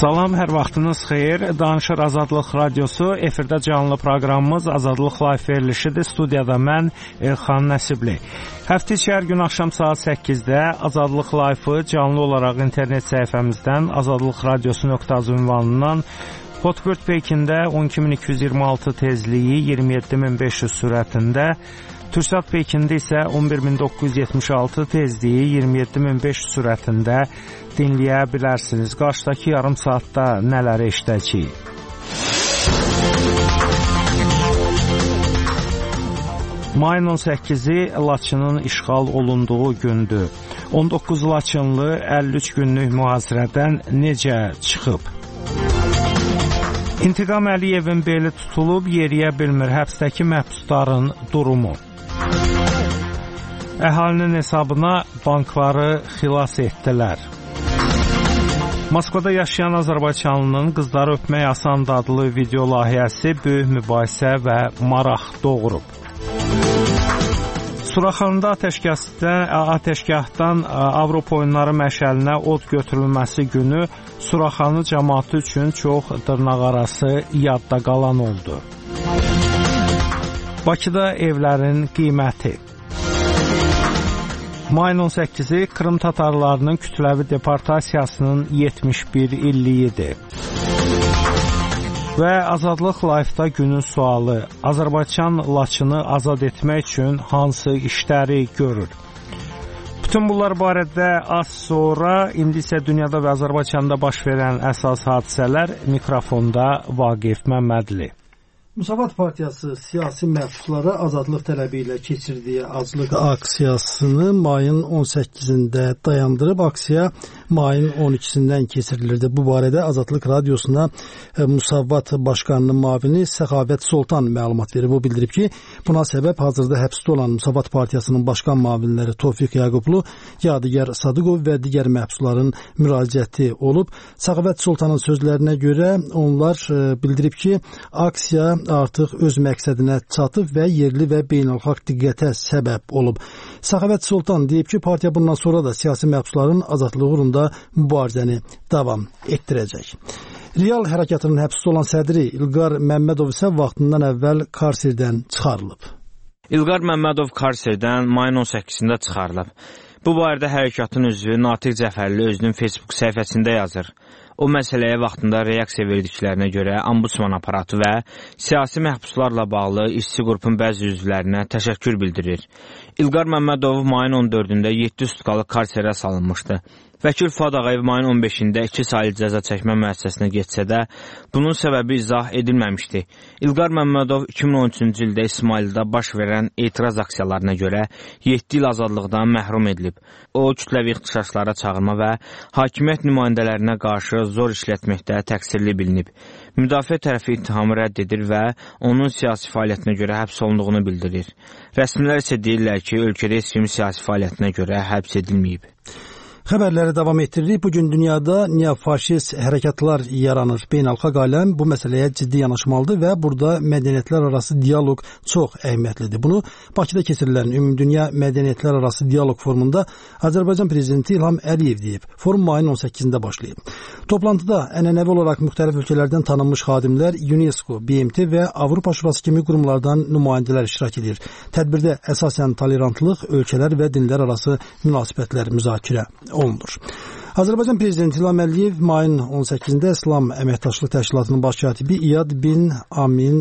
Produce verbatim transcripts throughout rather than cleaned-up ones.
Salam, hər vaxtınız xeyir. Danışır Azadlıq Radiosu. Efirdə canlı proqramımız Azadlıq Live verilişidir. Studiyada mən Elxan Nəsibli. Həftə içi hər gün axşam saat səkkizdə Azadlıq Live-ı canlı olaraq internet səhifəmizdən azadlıq radiosu nöqtə az ünvanından Hotbird Peykində on iki min iki yüz iyirmi altı tezliyi iyirmi yeddi min beş yüz sürətində, Türksat Peykində isə on bir min doqquz yüz yetmiş altı tezliyi iyirmi yeddi min beş yüz sürətində dinləyə bilərsiniz. Qarşıdakı yarım saatda nələri eşidəcəyik? Mayın on səkkizi Laçının işğal olunduğu gündür. on doqquz Laçınlı əlli üç günlük mühasirədən necə çıxıb? İntiqam Əliyevin beli tutulub, yeriyə bilmir. Həbsdəki məhbusların durumu. Əhalinin hesabına bankları xilas etdilər. Moskvada yaşayan Azərbaycanlının qızları öpmək asandır adlı video layihəsi böyük mübahisə və maraq doğurub. Suraxanında atəşgahdan Avropa oyunları məşəlinə od götürülməsi günü Suraxanı cəmaatı üçün çox dırnaqarası yadda qalan oldu. Bakıda evlərin qiyməti. Mayın on səkkizi Krım tatarlarının kütləvi deportasiyasının yetmiş bir illiyidir. Və Azadlıq Live-da günün sualı: Azərbaycan Laçını azad etmək üçün hansı işləri görür? Bütün bunlar barədə az sonra, indi isə dünyada və Azərbaycanda baş verən əsas hadisələr. Mikrofonda Vaqif Məmmədli. Müsavat Partiyası siyasi məhbuslara azadlıq tələbi ilə keçirdiyi aclıq aksiyasını mayın on səkkizində dayandırıb. Aksiya mayın on ikisindən keçirilirdi. Bu barədə Azadlıq Radiosuna Müsavat Başqanının müavini Səxavət Soltan məlumat verib. O bildirib ki, buna səbəb hazırda həbsdə olan Müsavat Partiyasının başqan müavinləri Tofiq Yaqublu, Yadigar Sadıqov və digər məhbusların müraciəti olub. Səxavət Soltanın sözlərinə görə onlar bildirib ki, aksiya artıq öz məqsədinə çatıb və yerli və beynəlxalq diqqətə səbəb olub. Səxavət Soltan deyib ki, partiya bundan sonra da siyasi məhbusların azadlığı uğrunda mübarizəni davam etdirəcək. Real hərəkatının həbsdə olan sədri İlqar Məmmədov isə vaxtından əvvəl Karsirdən çıxarılıb. İlqar Məmmədov Karsirdən mayın on səkkizində çıxarılıb. Bu barədə hərəkatın üzvü Natiq Cəfərli özünün Facebook səhifəsində yazır. O məsələyə vaxtında reaksiya verdiklərinə görə Ombudsman aparatı və siyasi məhbuslarla bağlı işçi qrupun bəzi üzvlərinə təşəkkür bildirir. İlqar Məmmədov mayın on dördündə yeddi sutkalıq karserə salınmışdı. Vəkil Fuad Ağayev mayın on beşində iki saylı cəza çəkmə müəssisəsinə getsə də, bunun səbəbi izah edilməmişdi. İlqar Məmmədov iki min on üçüncü ildə İsmaildə baş verən etiraz aksiyalarına görə yeddi il azadlıqdan məhrum edilib. O, kütləvi ixtişaşlara çağırma və hakimiyyət nümayəndələrinə qarşı zor işlətməkdə təqsirli bilinib. Müdafiə tərəfi ittihamı rədd edir və onun siyasi fəaliyyətinə görə həbs olunduğunu bildirir. Rəsmilər isə deyirlər ki, ölkədə heç kim siyasi fəaliyyətinə görə həbs edilməyib. Xəbərləri davam etdiririk. Bugün dünyada neofaşist hərəkatlar yaranır. Beynəlxalq aləm bu məsələyə ciddi yanaşmalıdır və burada mədəniyyətlər arası dialoq çox əhəmiyyətlidir. Bunu Bakıda keçirilən Ümumdünya Mədəniyyətlər arası dialoq forumunda Azərbaycan prezidenti İlham Əliyev deyib. Forum mayın on səkkizində başlayıb. Toplantıda ənənəvi olaraq müxtəlif ölkələrdən tanınmış xadimlər, UNESCO, B M T və Avropa Şurası kimi qurumlardan nümayəndələr iştirak edir. Tədbirdə əsasən tolerantlıq, ölkələr və dinlər arası münasibətlər müzakirə olunur. Azərbaycan prezidenti İlham Əliyev mayın on səkkizində İslam Əməkdaşlıq Təşkilatının baş katibi İyad bin Amin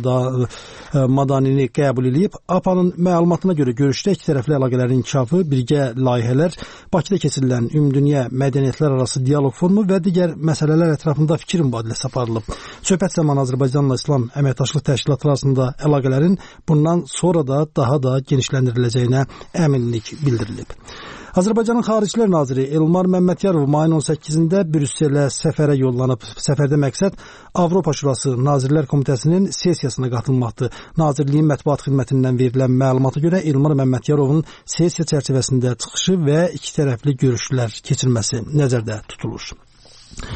Madanini qəbul edib. A P A-nın məlumatına görə görüşdə iki tərəfli əlaqələrin inkişafı, birgə layihələr, Bakıda keçirilən Ümumdünya Mədəniyyətlər arası dialoq forumu və digər məsələlər ətrafında fikir mübadiləsi aparılıb. Söhbət zamanı Azərbaycanla İslam Əməkdaşlıq Təşkilatı arasında əlaqələrin bundan sonra da daha da genişləndiriləcəyinə əminlik bildirilib. Azərbaycanın Xaricilər Naziri Elmar Məmmədiyarov mayın on səkkizində Brüsselə səfərə yollanıb. Səfərdə məqsəd Avropa Şurası Nazirlər Komitəsinin sessiyasına qatılmaqdır. Nazirliyin mətbuat xidmətindən verilən məlumata görə Elmar Məmmədyarovun sessiya çərçivəsində çıxışı və iki tərəfli görüşlər keçirməsi nəzərdə tutulur.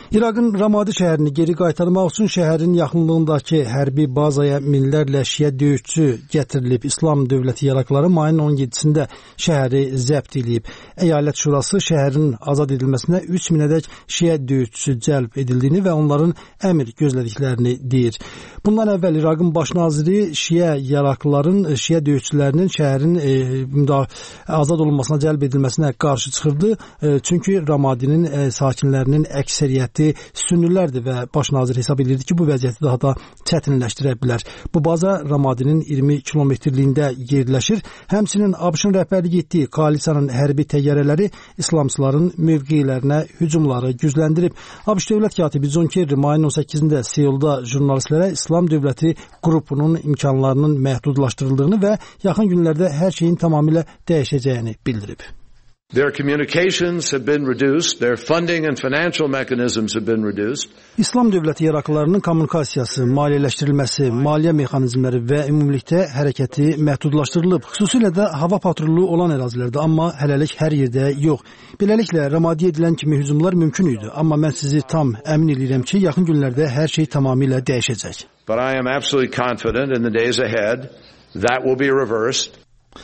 İraqın Ramadi şəhərini geri qaytarmaq üçün şəhərin yaxınlığındakı hərbi bazaya minlərlə şiə döyüşçü gətirilib. İslam dövləti yaraqları mayın on yeddisində şəhəri zəbt edib. Əyalət Şurası şəhərin azad edilməsinə üç minədək şiə döyüşçüsü cəlb edildiyini və onların əmr gözlədiklərini deyir. Bundan əvvəl İraqın baş naziri şiə yaraqlıların, şiə döyüşçülərinin şəhərin e, azad olunmasına cəlb edilməsinə qarşı çıxırdı. E, çünki Ramadinin e, sakinlərinin əksəriyyəti sünnilərdir və baş nazir hesab edirdi ki, bu vəziyyəti daha da çətinləşdirə bilər. Bu baza Ramadinin iyirmi kilometrliyində yerləşir. Həmçinin ABŞ-ın rəhbərlik etdiyi koalisiyanın hərbi təyyarələri islamçıların mövqelərinə hücumları gücləndirib. ABŞ dövlət katibi John Kerry mayın on səkkizində Seulda jurnalistlərə İslam dövləti qrupunun imkanlarının məhdudlaşdırıldığını və yaxın günlərdə hər şeyin tamamilə dəyişəcəyini bildirib. Their communications have been reduced, their funding and financial mechanisms have been reduced. İslam dövləti yaraqlılarının kommunikasiyası, maliyyələşdirilməsi, maliyyə mexanizmləri və ümumilikdə hərəkəti məhdudlaşdırılıb. Xüsusilə də hava patrullu olan ərazilərdə, amma hələlik hər yerdə yox. Beləliklə, Ramadiyə edilən kimi hücumlar mümkün idi, amma mən sizi tam əmin edirəm ki, yaxın günlərdə hər şey tamamilə dəyişəcək. But I am absolutely confident in the days ahead that will be reversed.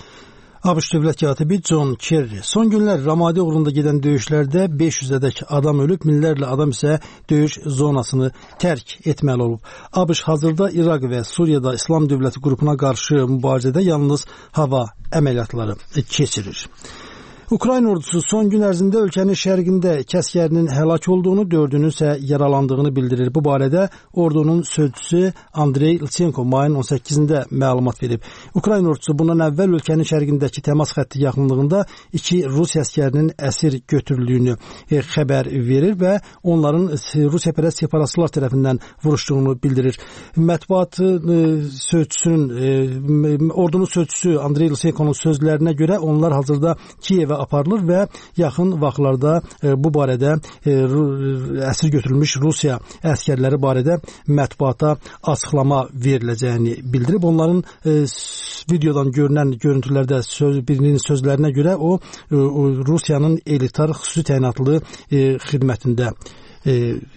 ABŞ dövlət katibi John Kerry son günlər Ramadi uğrunda gedən döyüşlərdə beş yüzədək adam ölüb, minlərlə adam isə döyüş zonasını tərk etməli olub. ABŞ hazırda İraq və Suriyada İslam dövləti qrupuna qarşı mübarizədə yalnız hava əməliyyatları keçirir. Ukrayna ordusu son gün ərzində ölkənin şərqində iki əsgərinin həlak olduğunu, dördünün isə yaralandığını bildirir. Bu barədə ordunun sözçüsü Andrey Ilchenko mayın on səkkizində məlumat verib. Ukrayna ordusu bundan əvvəl ölkənin şərqindəki təmas xətti yaxınlığında iki Rus əsgərinin əsir götürüldüyünü e, xəbər verir və onların Rusiyapərəst separatçılar tərəfindən vuruşduğunu bildirir. Mətbuat e, sözçüsünün, e, ordunun sözçüsü Andrey Ilchenko'nun sözlərinə görə onlar hazırda Kiyevə aparılır və yaxın vaxtlarda e, bu barədə e, əsir götürülmüş Rusiya əskərləri barədə mətbuata açıqlama veriləcəyini bildirib. Onların e, videodan görünən görüntülərdə söz, birinin sözlərinə görə o, e, o Rusiyanın elitar xüsusi təyinatlı e, xidmətində E,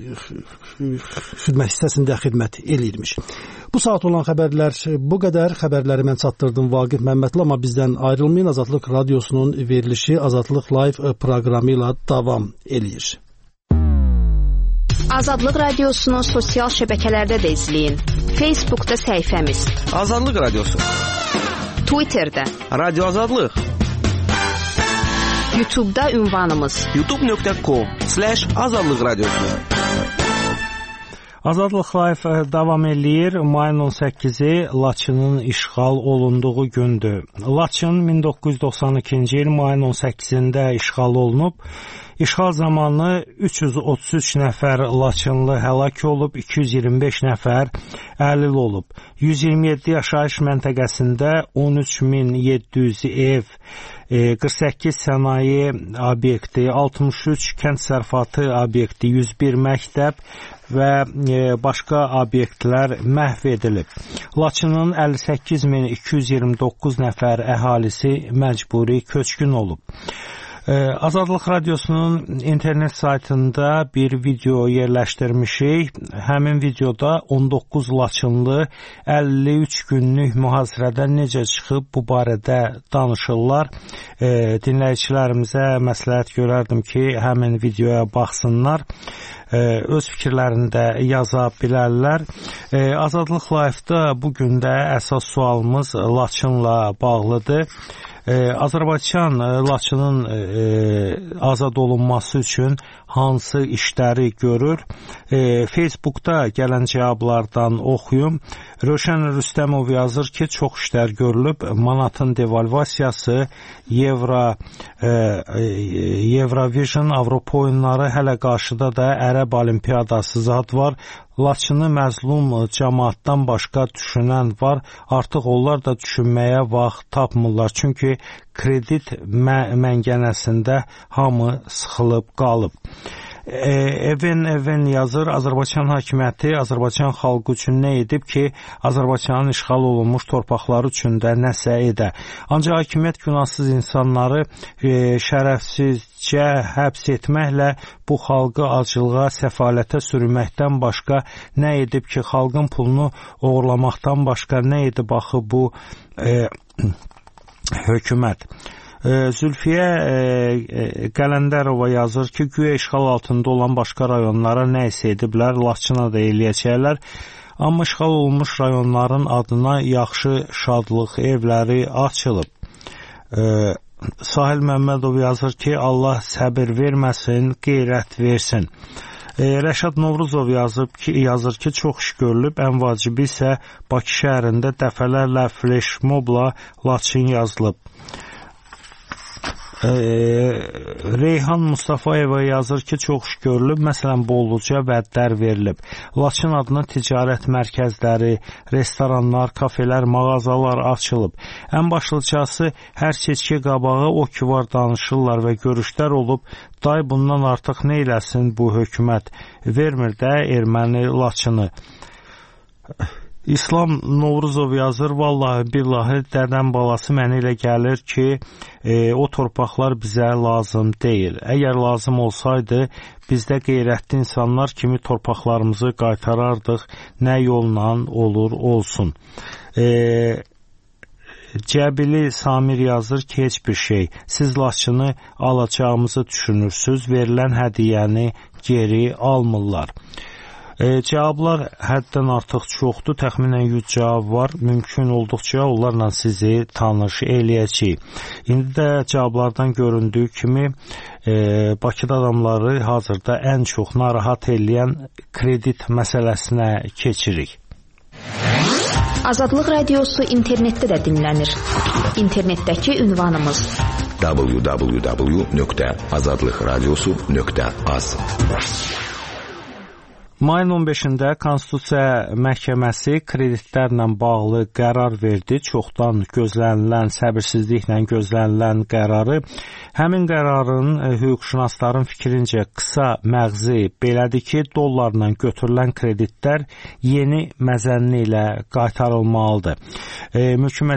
xidmət hissəsində xidmət eləyirmiş. Bu saat olan xəbərlər bu qədər. Xəbərləri mən çatdırdım Vaqif Məmmədli, amma bizdən ayrılmayın. Azadlıq Radiosunun verilişi Azadlıq Live proqramı ilə davam eləyir. Azadlıq Radiosunu sosial şəbəkələrdə də izləyin. Facebookda səhifəmiz Azadlıq Radiosu, Twitterdə Radio Azadlıq, YouTube'da ünvanımız youtube nöqtə com slash azadlıq radiosu. Azadlıq Live davam eləyir. Mayın on səkkizi Laçının işğal olunduğu gündür. Laçın min doqquz yüz doxsan ikinci il mayın on səkkizində işğal olunub. İşğal zamanı üç yüz otuz üç nəfər Laçınlı həlak olub, iki yüz iyirmi beş nəfər əlil olub. yüz iyirmi yeddi yaşayış məntəqəsində on üç min yeddi yüz ev, qırx səkkiz sənaye obyekti, altmış üç kənd sərfatı obyekti, yüz bir məktəb və başqa obyektlər məhv edilib. Laçının əlli səkkiz min iki yüz iyirmi doqquz nəfər əhalisi məcburi köçkün olub. Azadlıq Radiosunun internet saytında bir video yerləşdirmişik. Həmin videoda on doqquz Laçınlı əlli üç günlük mühasirədən necə çıxıb bu barədə danışırlar. E, dinləyicilərimizə məsləhət görərdim ki, həmin videoya baxsınlar. E, öz fikirlərini də yaza bilərlər. E, Azadlıq Live-da bugün də əsas sualımız Laçınla bağlıdır. Ee, Azərbaycan Laçının e, azad olunması üçün hansı işləri görür? E, Facebookda gələn cavablardan oxuyum. Röşən Rüstəmov yazır ki, çox işlər görülüb. Manatın devalvasiyası, Evro, e, Eurovision, Avropa oyunları, hələ qarşıda da Ərəb Olimpiyadası zad var. Laçını məzlum cəmaatdan başqa düşünən var. Artıq onlar da düşünməyə vaxt tapmırlar. Çünki kredit məngənəsində hamı sıxılıb qalıb. Even Even yazır, Azərbaycan hakimiyyəti Azərbaycan xalqı üçün nə edib ki, Azərbaycanın işğal olunmuş torpaqları üçün də nəsə edə. Ancaq hakimiyyət günahsız insanları e, şərəfsizcə həbs etməklə bu xalqı acılığa, səfalətə sürməkdən başqa nə edib ki, xalqın pulunu oğurlamaqdan başqa nə edib axı bu e, hökumət. Zülfiyə Qələndərova yazır ki, güya işğal altında olan başqa rayonlara nə isə ediblər, Laçına da eləyəcəklər. Amma işğal olunmuş rayonların adına yaxşı şadlıq evləri açılıb. Sahil Məmmədov yazır ki, Allah səbir verməsin, qeyrət versin. Rəşad Novruzov yazıb ki, yazır ki, çox iş görülüb, ən vacibi isə Bakı şəhərində dəfələrlə flash mobla Laçın yazılıb. Reyhan Mustafayeva yazır ki, çox iş görülüb, məsələn, Bolluca vədlər verilib. Laçın adına ticarət mərkəzləri, restoranlar, kafelər, mağazalar açılıb. Ən başlıcası, hər seçki qabağı o ki var danışırlar və görüşlər olub, day bundan artıq nə eləsin bu hökumət, vermir də erməni Laçını. İslam Novruzov yazır, vallahi billahi dədəm balası mənə elə gəlir ki, e, o torpaqlar bizə lazım deyil. Əgər lazım olsaydı, bizdə qeyrətli insanlar kimi torpaqlarımızı qaytarardıq, nə yolla olur olsun. E, Cəbili Samir yazır ki, heç bir şey. Siz Laçını alacağımızı düşünürsünüz, verilən hədiyyəni geri almırlar. E, cavablar həddən artıq çoxdur, təxminən yüz cavab var, mümkün olduqca onlarla sizi tanış eləyəcəyik. İndi də cavablardan göründüyü kimi e, Bakıda adamları hazırda ən çox narahat eləyən kredit məsələsinə keçirik. Azadlıq Radiosu internetdə də dinlənir. İnternetdəki ünvanımız w w w nöqtə azadlıq radiosu nöqtə az. Mayın on beşində Konstitusiya Məhkəməsi kreditlərlə bağlı qərar verdi. Çoxdan gözlənilən, səbirsizliklə gözlənilən qərarı. Həmin qərarın hüquqşünasların fikrincə qısa məğzi belədir ki, dollarla götürülən kreditlər yeni məzənni ilə qaytarılmalıdır. E, mülki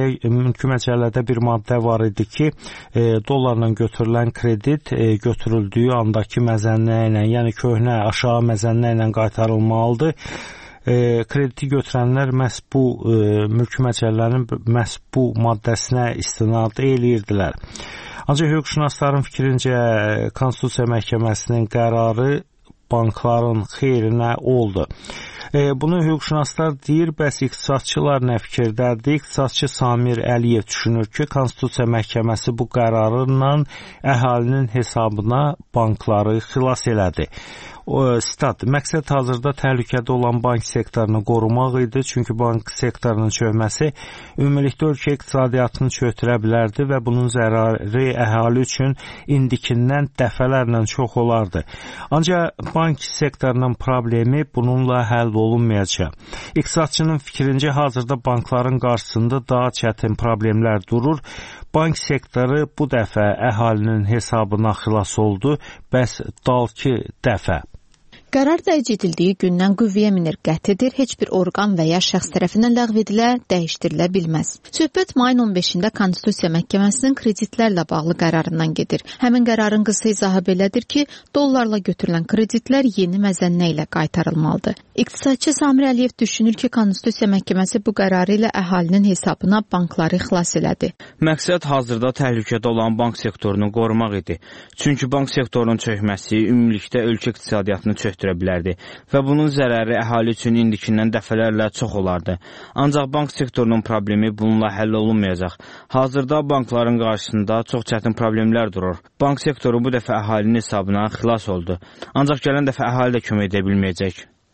məcəllədə bir maddə var idi ki, e, dollarla götürülən kredit e, götürüldüyü andakı məzənlə ilə, yəni köhnə aşağı məzənlə ilə qaytarılmalıdır. E, krediti götürənlər məhz bu e, mülki məcəllənin məhz bu maddəsinə istinad eləyirdilər. Ancaq hüquqşünasların fikrincə Konstitusiya Məhkəməsinin qərarı bankların xeyrinə oldu. E, bunu hüquqşünaslar deyir, bəs iqtisadçılar nə fikirdədir? İqtisadçı Samir Əliyev düşünür ki, Konstitusiya Məhkəməsi bu qərarla əhalinin hesabına bankları xilas elədi. O, stat, məqsəd hazırda təhlükədə olan bank sektorunu qorumaq idi, çünki bank sektorunun çökməsi ümumilikdə ölkə iqtisadiyyatını çökdürə bilərdi və bunun zərarı əhali üçün indikindən dəfələrlə çox olardı. Ancaq bank sektorunun problemi bununla həll olunmayacaq. İqtisadçının fikrincə hazırda bankların qarşısında daha çətin problemlər durur. Bank sektoru bu dəfə əhalinin hesabına xilas oldu, bəs dalki dəfə. Qərar dərc edildiyi gündən qüvvəyə minir, qətidir, heç bir orqan və ya şəxs tərəfindən ləğv edilə, dəyişdirilə bilməz. Söhbət mayın on beşində Konstitusiya Məhkəməsinin kreditlərlə bağlı qərarından gedir. Həmin qərarın qısa izahı belədir ki, dollarla götürülən kreditlər yeni məzənnə ilə qaytarılmalıdır. İqtisadçı Samir Əliyev düşünür ki, Konstitusiya Məhkəməsi bu qərarı ilə əhalinin hesabına bankları xilas elədi. Məqsəd hazırda təhlükədə olan bank sektorunu qorumaq idi. Çünki bank sektorunun çökməsi ümumilikdə ölkə iqtisadiyyatını çökdürür bilərdi və bunun zərəri əhali üçün indikindən dəfələrlə çox olardı. Ancaq bank sektorunun problemi bununla həll olunmayacaq. Hazırda bankların qarşısında çox çətin problemlər durur. Bank sektoru bu dəfə əhalinin hesabına xilas oldu. Ancaq gələn dəfə əhali də kömək edə bilməyəcək.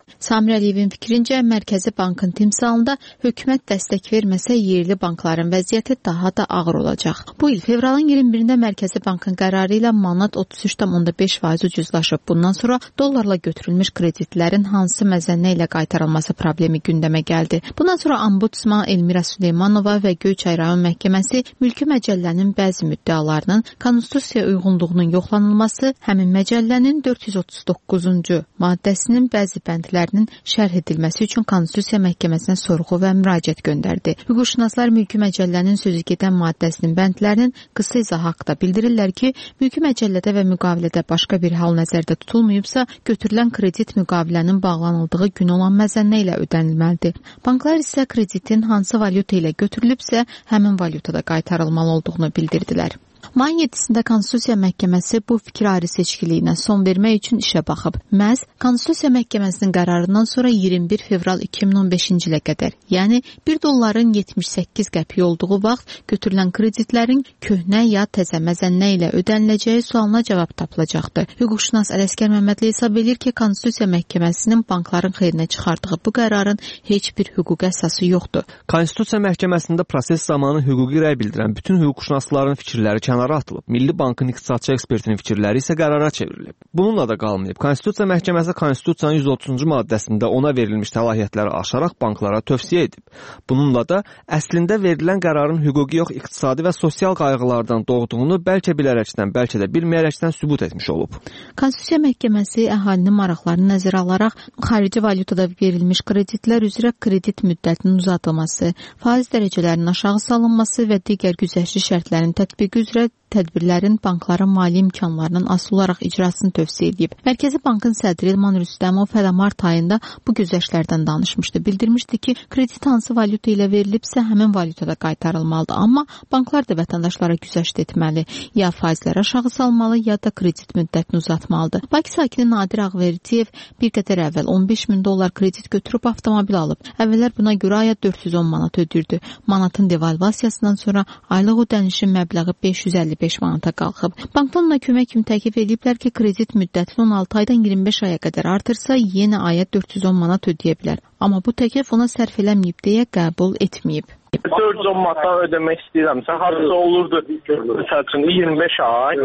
Samir Əliyevin fikrincə, Mərkəzi Bankın timsalında hökumət dəstək verməsə, yerli bankların vəziyyəti daha da ağır olacaq. Bu il fevralın iyirmi birində Mərkəzi Bankın qərarı ilə manat otuz üç tam onda beş faiz ucuzlaşıb. Bundan sonra dollarla götürülmüş kreditlərin hansı məzənnə ilə qaytarılması problemi gündəmə gəldi. Bundan sonra Ombudsman Elmira Süleymanova və Göyçay rayon məhkəməsi mülki məcəllənin bəzi müddəalarının konstitusiyaya uyğunluğunun yoxlanılması, həmin məcəllənin dörd yüz otuz doqquzuncu maddəsinin bəzi bəndlərinin şərh edilməsi üçün Konstitusiya məhkəməsinə sorğu və müraciət göndərdi. Hüquqşünaslar mülki məcəllənin sözü gedən maddəsinin bəndlərinin qısa izahı haqqında bildirirlər ki, mülki məcəllədə və müqavilədə başqa bir hal nəzərdə tutulmayıbsa, götürülən kredit müqavilənin bağlanıldığı gün olan məzənnə ilə ödənilməlidir. Banklar isə kreditin hansı valyuta ilə götürülübsə, həmin valyutada qaytarılmalı olduğunu bildirdilər. Mayın yeddisində Konstitusiya Məhkəməsi bu fikir ayrı seçkiliyinə son vermək üçün işə baxıb. Məhz Konstitusiya Məhkəməsinin qərarından sonra iyirmi bir fevral iki min on beşinci ilə qədər, yəni bir dolların yetmiş səkkiz qəpik olduğu vaxt götürülən kreditlərin köhnə ya təzə məzənnə ilə ödəniləcəyi sualına cavab tapılacaqdır. Hüquqşünas Ələsgər Məmmədli hesab edir ki, Konstitusiya Məhkəməsinin bankların xeyrinə çıxardığı bu qərarın heç bir hüquqi əsası yoxdur. Konstitusiya Məhkəməsində proses zamanı hüquqi rəy bildirən bütün hüquqşünasların fikirləri kənara atılıb. Milli Bankın iqtisadçı ekspertinin fikirləri isə qərara çevrilib. Bununla da qalmayıb. Konstitusiya Məhkəməsi Konstitusiyanın yüz otuzuncu maddəsində ona verilmiş səlahiyyətləri aşaraq banklara tövsiyə edib. Bununla da əslində verilən qərarın hüquqi yox, iqtisadi və sosial qayğılardan doğduğunu bəlkə bilərəkdən, bəlkə də bilməyərəkdən sübut etmiş olub. Konstitusiya Məhkəməsi əhalinin maraqlarını nəzərə alaraq xarici valyutada verilmiş kreditlər üzrə kredit müddətinin uzadılması, faiz dərəcələrinin aşağı salınması və digər güzəştli şərtlərin tətbiqi üzrə tədbirlərin bankların mali imkanlarının asılı olaraq icrasını tövsiyə edib. Mərkəzi Bankın sədri İlman Rüstəmov hələ mart ayında bu güzəştlərdən danışmışdı. Bildirmişdi ki, kredit hansı valyuta ilə verilibsə, həmin valyutada qaytarılmalıdır. Amma banklar da vətəndaşlara güzəşt etməli, ya faizləri aşağı salmalı, ya da kredit müddətini uzatmalıdır. Bakı sakini Nadir Ağverdiyev bir qədər əvvəl on beş min dollar kredit götürüb avtomobil alıb. Əvvəllər buna görə aya dörd yüz on manat ödürdü. Manatın devalvasiyasından sonra aylıq ödənişin məbləği beş yüz əlli beş manata qalxıb. Bankdan ona kömək kimi təklif ediblər ki, kredit müddətini on altı aydan iyirmi beş aya qədər artırsa, yenə aya dörd yüz on manat ödəyə bilər. Amma bu təklif ona sərf eləməyib deyə qəbul etməyib. dörd yüz on manatdan ödəmək istəyirəmsə, hardasa olurdu məsəl üçün iyirmi beş ay.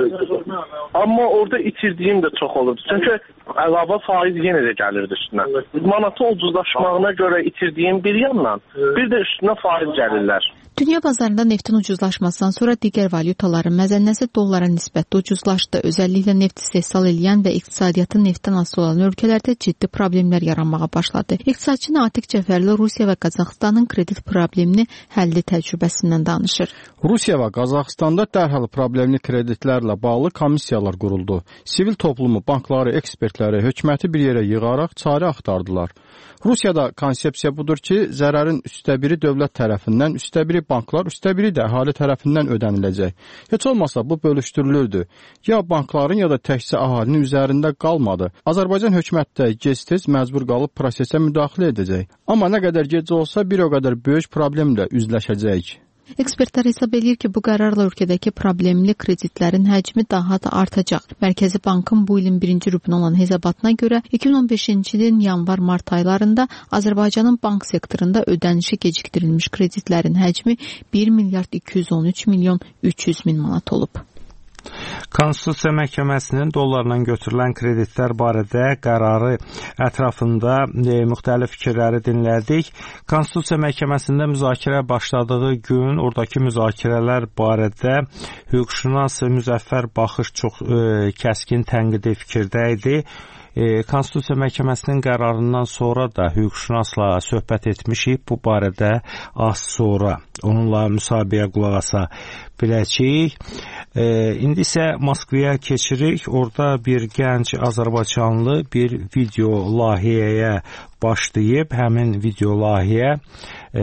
Amma orada itirdiyim də çox olurdu. Çünki əlavə faiz yenə də gəlirdi üstünə. Manatın ucuzlaşmağına görə itirdiyim bir yandan, bir də üstünə faiz gəlirlər. Dünya bazarında neftin ucuzlaşmasından sonra digər valyutaların məzənnəsi dollara nisbətdə ucuzlaşdı. Özəlliklə neft istehsal edən və iqtisadiyyatı neftdən asılı olan ölkələrdə ciddi problemlər yaranmağa başladı. İqtisadçı Natiq Cəfərli Rusiya və Qazaxıstanın kredit problemini həlli təcrübəsindən danışır. Rusiya və Qazaxıstanda dərhal problemli kreditlərlə bağlı komissiyalar quruldu. Sivil toplumu, bankları, ekspertləri, hökuməti bir yerə yığaraq çarə axtardılar. Rusiyada konsepsiya budur ki, zərərin üstə biri dövlət tərəfindən, üstə biri banklar, üstə biri də əhali tərəfindən ödəniləcək. Heç olmasa bu bölüşdürülürdü. Ya bankların, ya da təkcə əhalinin üzərində qalmadı. Azərbaycan hökuməti də gec-tez məcbur qalıb prosesə müdaxilə edəcək. Amma nə qədər gec olsa, bir o qədər böyük problemlə üzləşəcəyik. Ekspertlər hesab edir ki, bu qərarla ölkədəki problemli kreditlərin həcmi daha da artacaq. Mərkəzi Bankın bu ilin birinci rübünə olan hesabatına görə iki min on beşinci ilin yanvar-mart aylarında Azərbaycanın bank sektorunda ödənişi gecikdirilmiş kreditlərin həcmi bir milyard iki yüz on üç milyon üç yüz min manat olub. Konstitusiya Məhkəməsinin dollarla götürülən kreditlər barədə qərarı ətrafında e, müxtəlif fikirləri dinlədik. Konstitusiya Məhkəməsində müzakirə başladığı gün oradakı müzakirələr barədə hüquqşünas Müzəffər Baxış çox e, kəskin tənqidi fikirdə idi. E, Konstitusiya Məhkəməsinin qərarından sonra da hüquqşünasla söhbət etmişik. Bu barədə az sonra onunla müsahibəyə qulaq asa biləcəyik. E, indi isə Moskvaya keçirik. Orada bir gənc Azərbaycanlı bir video layihəyə başlayıb. Həmin video layihə e,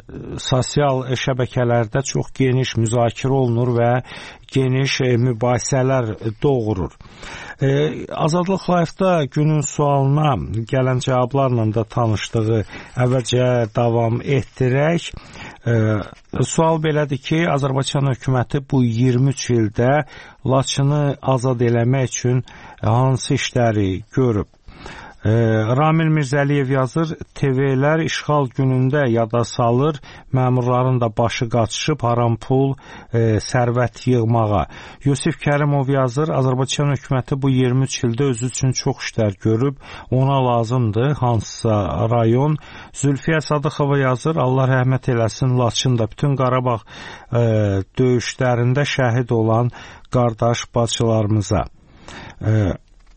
sosial şəbəkələrdə çox geniş müzakirə olunur və geniş e, mübahisələr doğurur. E, Azadlıq Live-da günün sualına gələn cavablarla da tanışdığı əvvəlcə davam etdirək. E, sual belədir ki, Azərbaycan hökuməti bu iyirmi üç ildə Laçını azad eləmək üçün hansı işləri görüb? E, Ramil Mirzəliyev yazır, T V-lər işğal günündə yada salır, məmurların da başı qaçışıb haram pul, e, sərvət yığmağa. Yusif Kərimov yazır, Azərbaycan hökuməti bu iyirmi üç ildə özü üçün çox işlər görüb, ona lazımdır hansısa rayon. Zülfiyə Sadıxova yazır, Allah rəhmət eləsin, Laçında bütün Qarabağ e, döyüşlərində şəhid olan qardaş bacılarımıza. E,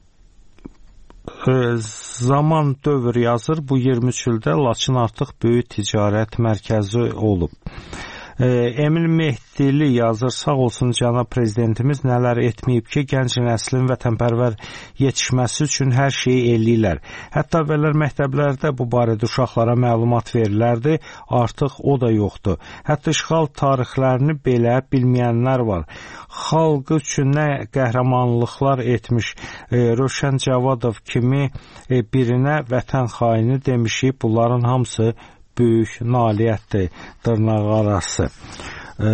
Zaman dövr yazır, bu iyirmi üç ildə Laçın artıq böyük ticarət mərkəzi olub. Emil Mehdili yazır, sağ olsun cənab prezidentimiz nələr etməyib ki, gənc nəslin vətənpərvər yetişməsi üçün hər şeyi eləyirlər. Hətta əvvəllər məktəblərdə bu barədə uşaqlara məlumat verilərdi, artıq o da yoxdur. Hətta işğal tarixlərini belə bilməyənlər var. Xalq üçün nə qəhrəmanlıqlar etmiş e, Rövşən Cavadov kimi e, birinə vətən xaini demişik, bunların hamısı böyük nailiyyətdir, dırnaq arası. E,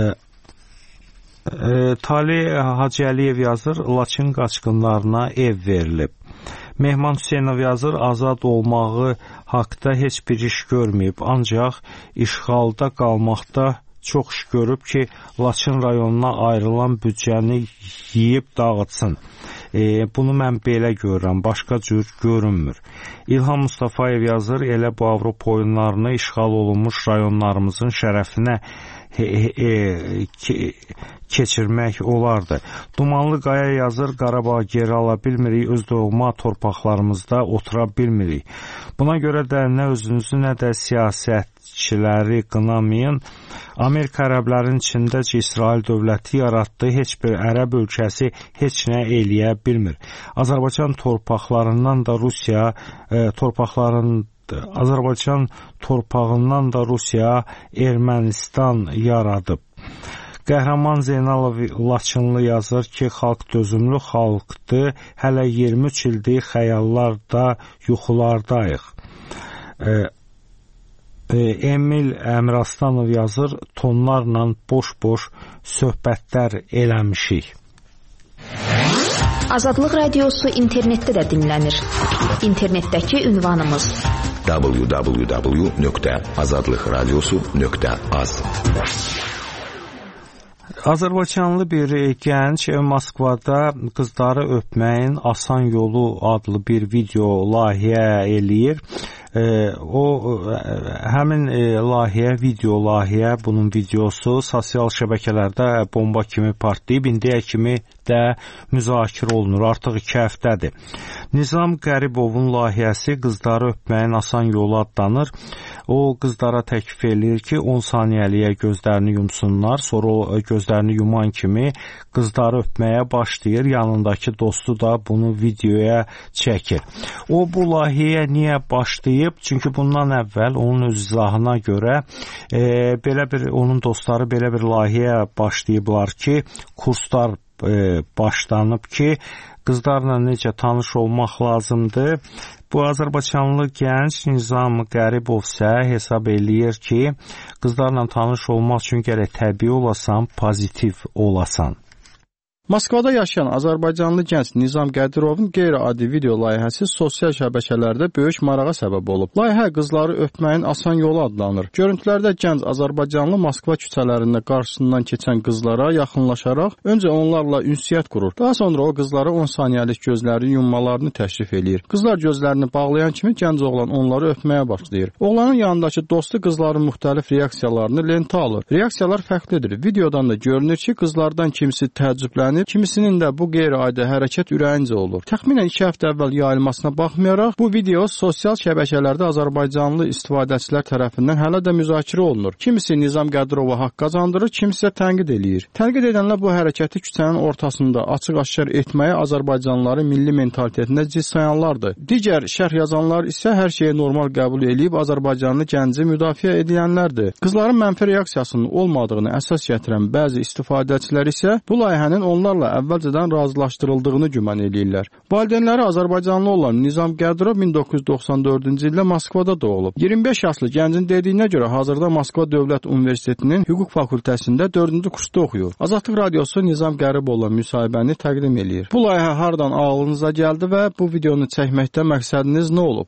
e, Tali Hacıəliyev yazır, Laçın qaçqınlarına ev verilib. Mehman Hüseynov yazır, azad olmağı haqda heç bir iş görməyib, ancaq işğalda qalmaqda çox iş görüb ki, Laçın rayonuna ayrılan büdcəni yeyib dağıtsın. E, bunu mən belə görürəm, başqa cür görünmür. İlham Mustafayev yazır, elə bu Avropa oyunlarını işğal olunmuş rayonlarımızın şərəfinə he, he, ke, keçirmək olardı. Dumanlı Qaya yazır, Qarabağı geri ala bilmirik, öz doğma torpaqlarımızda otura bilmirik. Buna görə də nə özünüzü, nə də siyasətçiləri qınamayın. Amerika ərəblərin içində ki, İsrail dövləti yaratdı, heç bir ərəb ölkəsi heç nə eləyə bilmir. Azərbaycan torpaqlarından da Rusiya e, torpaqların Azərbaycan torpağından da Rusiya Ermənistan yaradıb. Qəhrəman Zeynalov Laçınlı yazır ki, xalq dözümlü xalqdır, hələ iyirmi üç ildir xəyallarda, yuxulardayıq. E, Emil Əmrastanov yazır, tonlarla boş-boş söhbətlər eləmişik. Azadlıq Radiosu internetdə də dinlənir. İnternetdəki ünvanımız w w w nöqtə azadlıq radiosu nöqtə az. Azərbaycanlı bir gənc Moskvada qızları öpməyin asan yolu adlı bir video layihə eləyir. E, o həmin e, layihə, video layihə, bunun videosu sosial şəbəkələrdə bomba kimi partlayıb, indiyə kimi də müzakirə olunur. Artıq iki həftədir. Nizam Qəribovun layihəsi qızları öpməyin asan yolu adlanır. O qızlara təklif eləyir ki, on saniyəliyə gözlərini yumsunlar, sonra o gözlərini yuman kimi qızları öpməyə başlayır. Yanındakı dostu da bunu videoya çəkir. O bu layihəyə niyə başlayır? Çünki bundan əvvəl onun öz izahına görə e, belə bir onun dostları belə bir layihəyə başlayıblar ki, kurslar e, başlanıb ki, qızlarla necə tanış olmaq lazımdır. Bu Azərbaycanlı gənc Nizam Qəribov isə hesab eləyir ki, qızlarla tanış olmaq üçün gərək təbii olasan, pozitiv olasan. Moskvada yaşayan Azərbaycanlı gənc Nizam Qədirovun qeyri-adi video layihəsi sosial şəbəkələrdə böyük marağa səbəb olub. Layihə qızları öpməyin asan yolu adlanır. Görüntülərdə gənc Azərbaycanlı Moskva küçələrində qarşısından keçən qızlara yaxınlaşaraq öncə onlarla ünsiyyət qurur. Daha sonra o qızlara on saniyəlik gözlərini yummalarını təklif eləyir. Qızlar gözlərini bağlayan kimi gənc oğlan onları öpməyə başlayır. Oğlanın yanındakı dostu qızların müxtəlif reaksiyalarını lentə alır. Reaksiyalar fərqlidir. Videodan da görünür ki, qızlardan kimisi təəccüblənir, kimisinin də bu qeyri-adi hərəkət ürəyincə olur. Təxminən iki həftə əvvəl yayılmasına baxmayaraq, bu video sosial şəbəkələrdə Azərbaycanlı istifadəçilər tərəfindən hələ də müzakirə olunur. Kimisi Nizam Qədirova haqq qazandırır, kimisi də tənqid eləyir. Tənqid edənlər bu hərəkəti küçənin ortasında açıq-aşkar etməyə Azərbaycanlıları milli mentalitetində ciz sayanlardır. Digər şərh yazanlar isə hər şeyi normal qəbul edib Azərbaycanlı gənci müdafiə edənlərdir. Qızların mənfi reaksiyasının olmadığını əsas gətirən bəzi istifadəçilər isə bu layihənin onlar onlarla əvvəlcədən razılaşdırıldığını güman eləyirlər. Valideynləri Azərbaycanlı olan Nizam Qədirov min doqquz yüz doxsan dördüncü ildə Moskvada doğulub. iyirmi beş yaşlı gəncin dediyinə görə hazırda Moskva Dövlət Universitetinin hüquq fakültəsində dördüncü kursda oxuyur. Azadlıq Radiosu Nizam Qəriboğlu müsahibəni təqdim eləyir. Bu layihə hardan ağlınıza gəldi və bu videonu çəkməkdə məqsədiniz nə olub?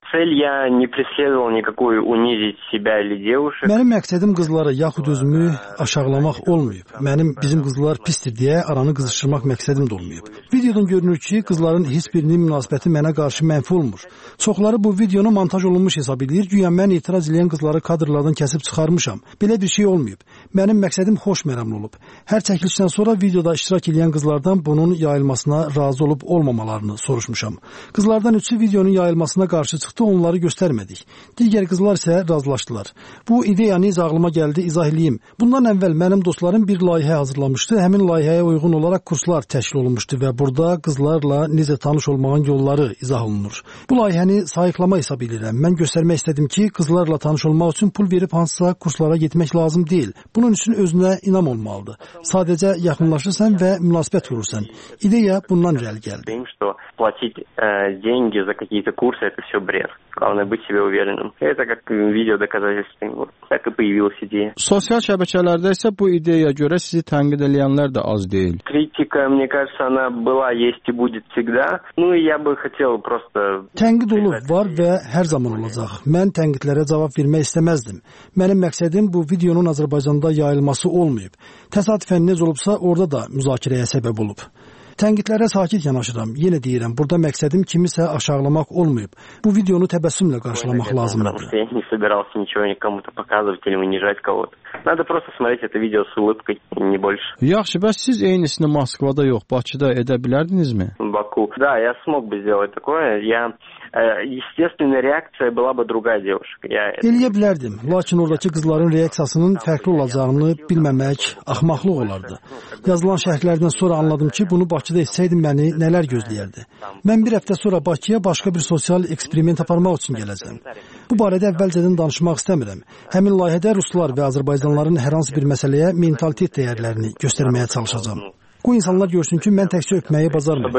Mənim məqsədim qızları yaxud özümü aşağılamaq olmayıb. Mənim bizim qızlar pisdir deyə aranı qızışdırmaq məqsədim də olmayıb. Videodan görünür ki, qızların heç birinin münasibəti mənə qarşı mənfi olmur. Çoxları bu videonu montaj olunmuş hesab edir, güya mən etiraz edən qızları kadrlardan kəsib çıxarmışam. Belə bir şey olmayıb. Mənim məqsədim xoş məramlı olub. Hər çəkilişdən sonra videoda iştirak edən qızlardan bunun yayılmasına razı olub olmamalarını soruşmuşam. Qızlardan üçü videonun yayılmasına qarşı çıxdı, onları göstərmədik. Digər qızlar isə razılaşdılar. Bu ideya necə ağlıma gəldi, izah edeyim. Bundan əvvəl mənim dostlarım bir layihə hazırlamışdı. Həmin layihəyə uyğun olaraq kurslar təşkil olunmuşdu və burada qızlarla necə tanış olmağın yolları izah olunur. Bu layihəni sayıqlama hesab edirəm. Mən göstərmək istədim ki, qızlarla tanış olmaq üçün pul verib hansısa kurslara getmək lazım deyil. Bunun üçün özünə inam olmalıdır. Sadəcə yaxınlaşırsan və münasibət qurursan. İdeya bundan irəli gəldi. Платить э, деньги за какие-то курсы, это все бред. Главное быть себе уверенным. Это как видео доказательство. Вот так и появилась идея. Sosial şəbəkələrdə isə bu ideyaya görə sizi tənqid edənlər də az deyil. Критика, мне кажется, она была, есть и будет всегда. Ну и я бы хотел просто... Tənqid olub, var və hər zaman olacaq. Mən tənqidlərə cavab vermək istəməzdim. Mənim məqsədim bu videonun Azərbaycanda yayılması olmayıb. Təsadüfən necə olubsa, orada da müzakirəyə səbəb olub. Tənqidlərə sakit yanaşıram. Yenə deyirəm, burada məqsədim kimisə aşağılamaq olmayıb. Bu videonu təbəssümlə qarşılamaq lazımdır. Yaxşı, bəs siz eynisini Moskvada yox, Bakıda edə bilərdinizmi? Baku. Да, я смог бы сделать такое. Я естественная реакция была бы другая девушка. Я Eləyə bilərdim, lakin oradakı qızların reaksiyasının fərqli olacağını bilməmək axmaqlıq olardı. Yazılan şərhlərdən sonra anladım ki, bunu Bakıda etsəydim məni nələr gözləyərdi. Mən bir həftə sonra Bakıya başqa bir sosial eksperiment aparmaq üçün gələcəm. Bu barədə əvvəlcədən danışmaq istəmirəm. Həmin layihədə ruslar və azərbaycanlıların hər hansı bir məsələyə mentalitet dəyərlərini göstərməyə çalışacağam. Bu insanlar görsün ki, mən təkcə öpməyi bacarmıyorum.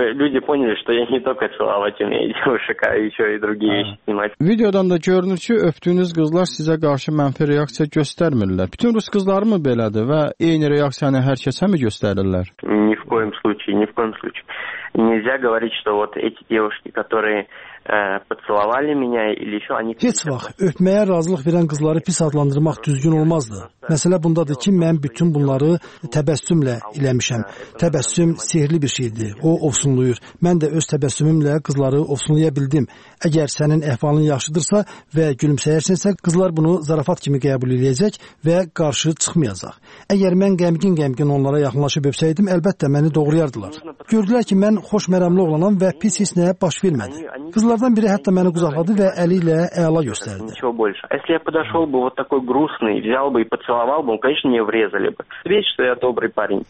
Videodan da görünür ki, öpdüyünüz qızlar sizə qarşı mənfi reaksiya göstərmirlər. Bütün rus qızları mı belədir və eyni reaksiyanı hər kəsə mi göstərirlər? Ни в коем случае, ни в коем случае. Нельзя говорить, что вот эти девушки, которые поцеловали меня или еще они... Heç vaxt öpməyə razılıq verən qızları pis adlandırmaq düzgün olmazdı. Məsələ bundadır ki, mən bütün bunları təbəssümlə eləmişəm. Təbəssüm sehirli bir şeydir. O ofsunluyur. Mən də öz təbəssümümlə qızları ofsunlaya bildim. Əgər sənin əhvalın yaxşıdırsa və gülümsəyirsənsə, qızlar bunu zarafat kimi qəbul edəcək və qarşı çıxmayacaq. Əgər mən qəmgin-qəmgin onlara yaxınlaşıb öpsəydim, əlbəttə məni doğrayardılar. Gördülər ki, mən xoş məramlı oğlanam və pis heç nəyə baş vermədi. Qızlardan biri hətta məni qucaqladı və əli ilə əla göstərdi. Если я подошел бы вот такой грустный, взял бы и поцеловал бы, конечно, мне врезали бы. Видишь, что я добрый парень.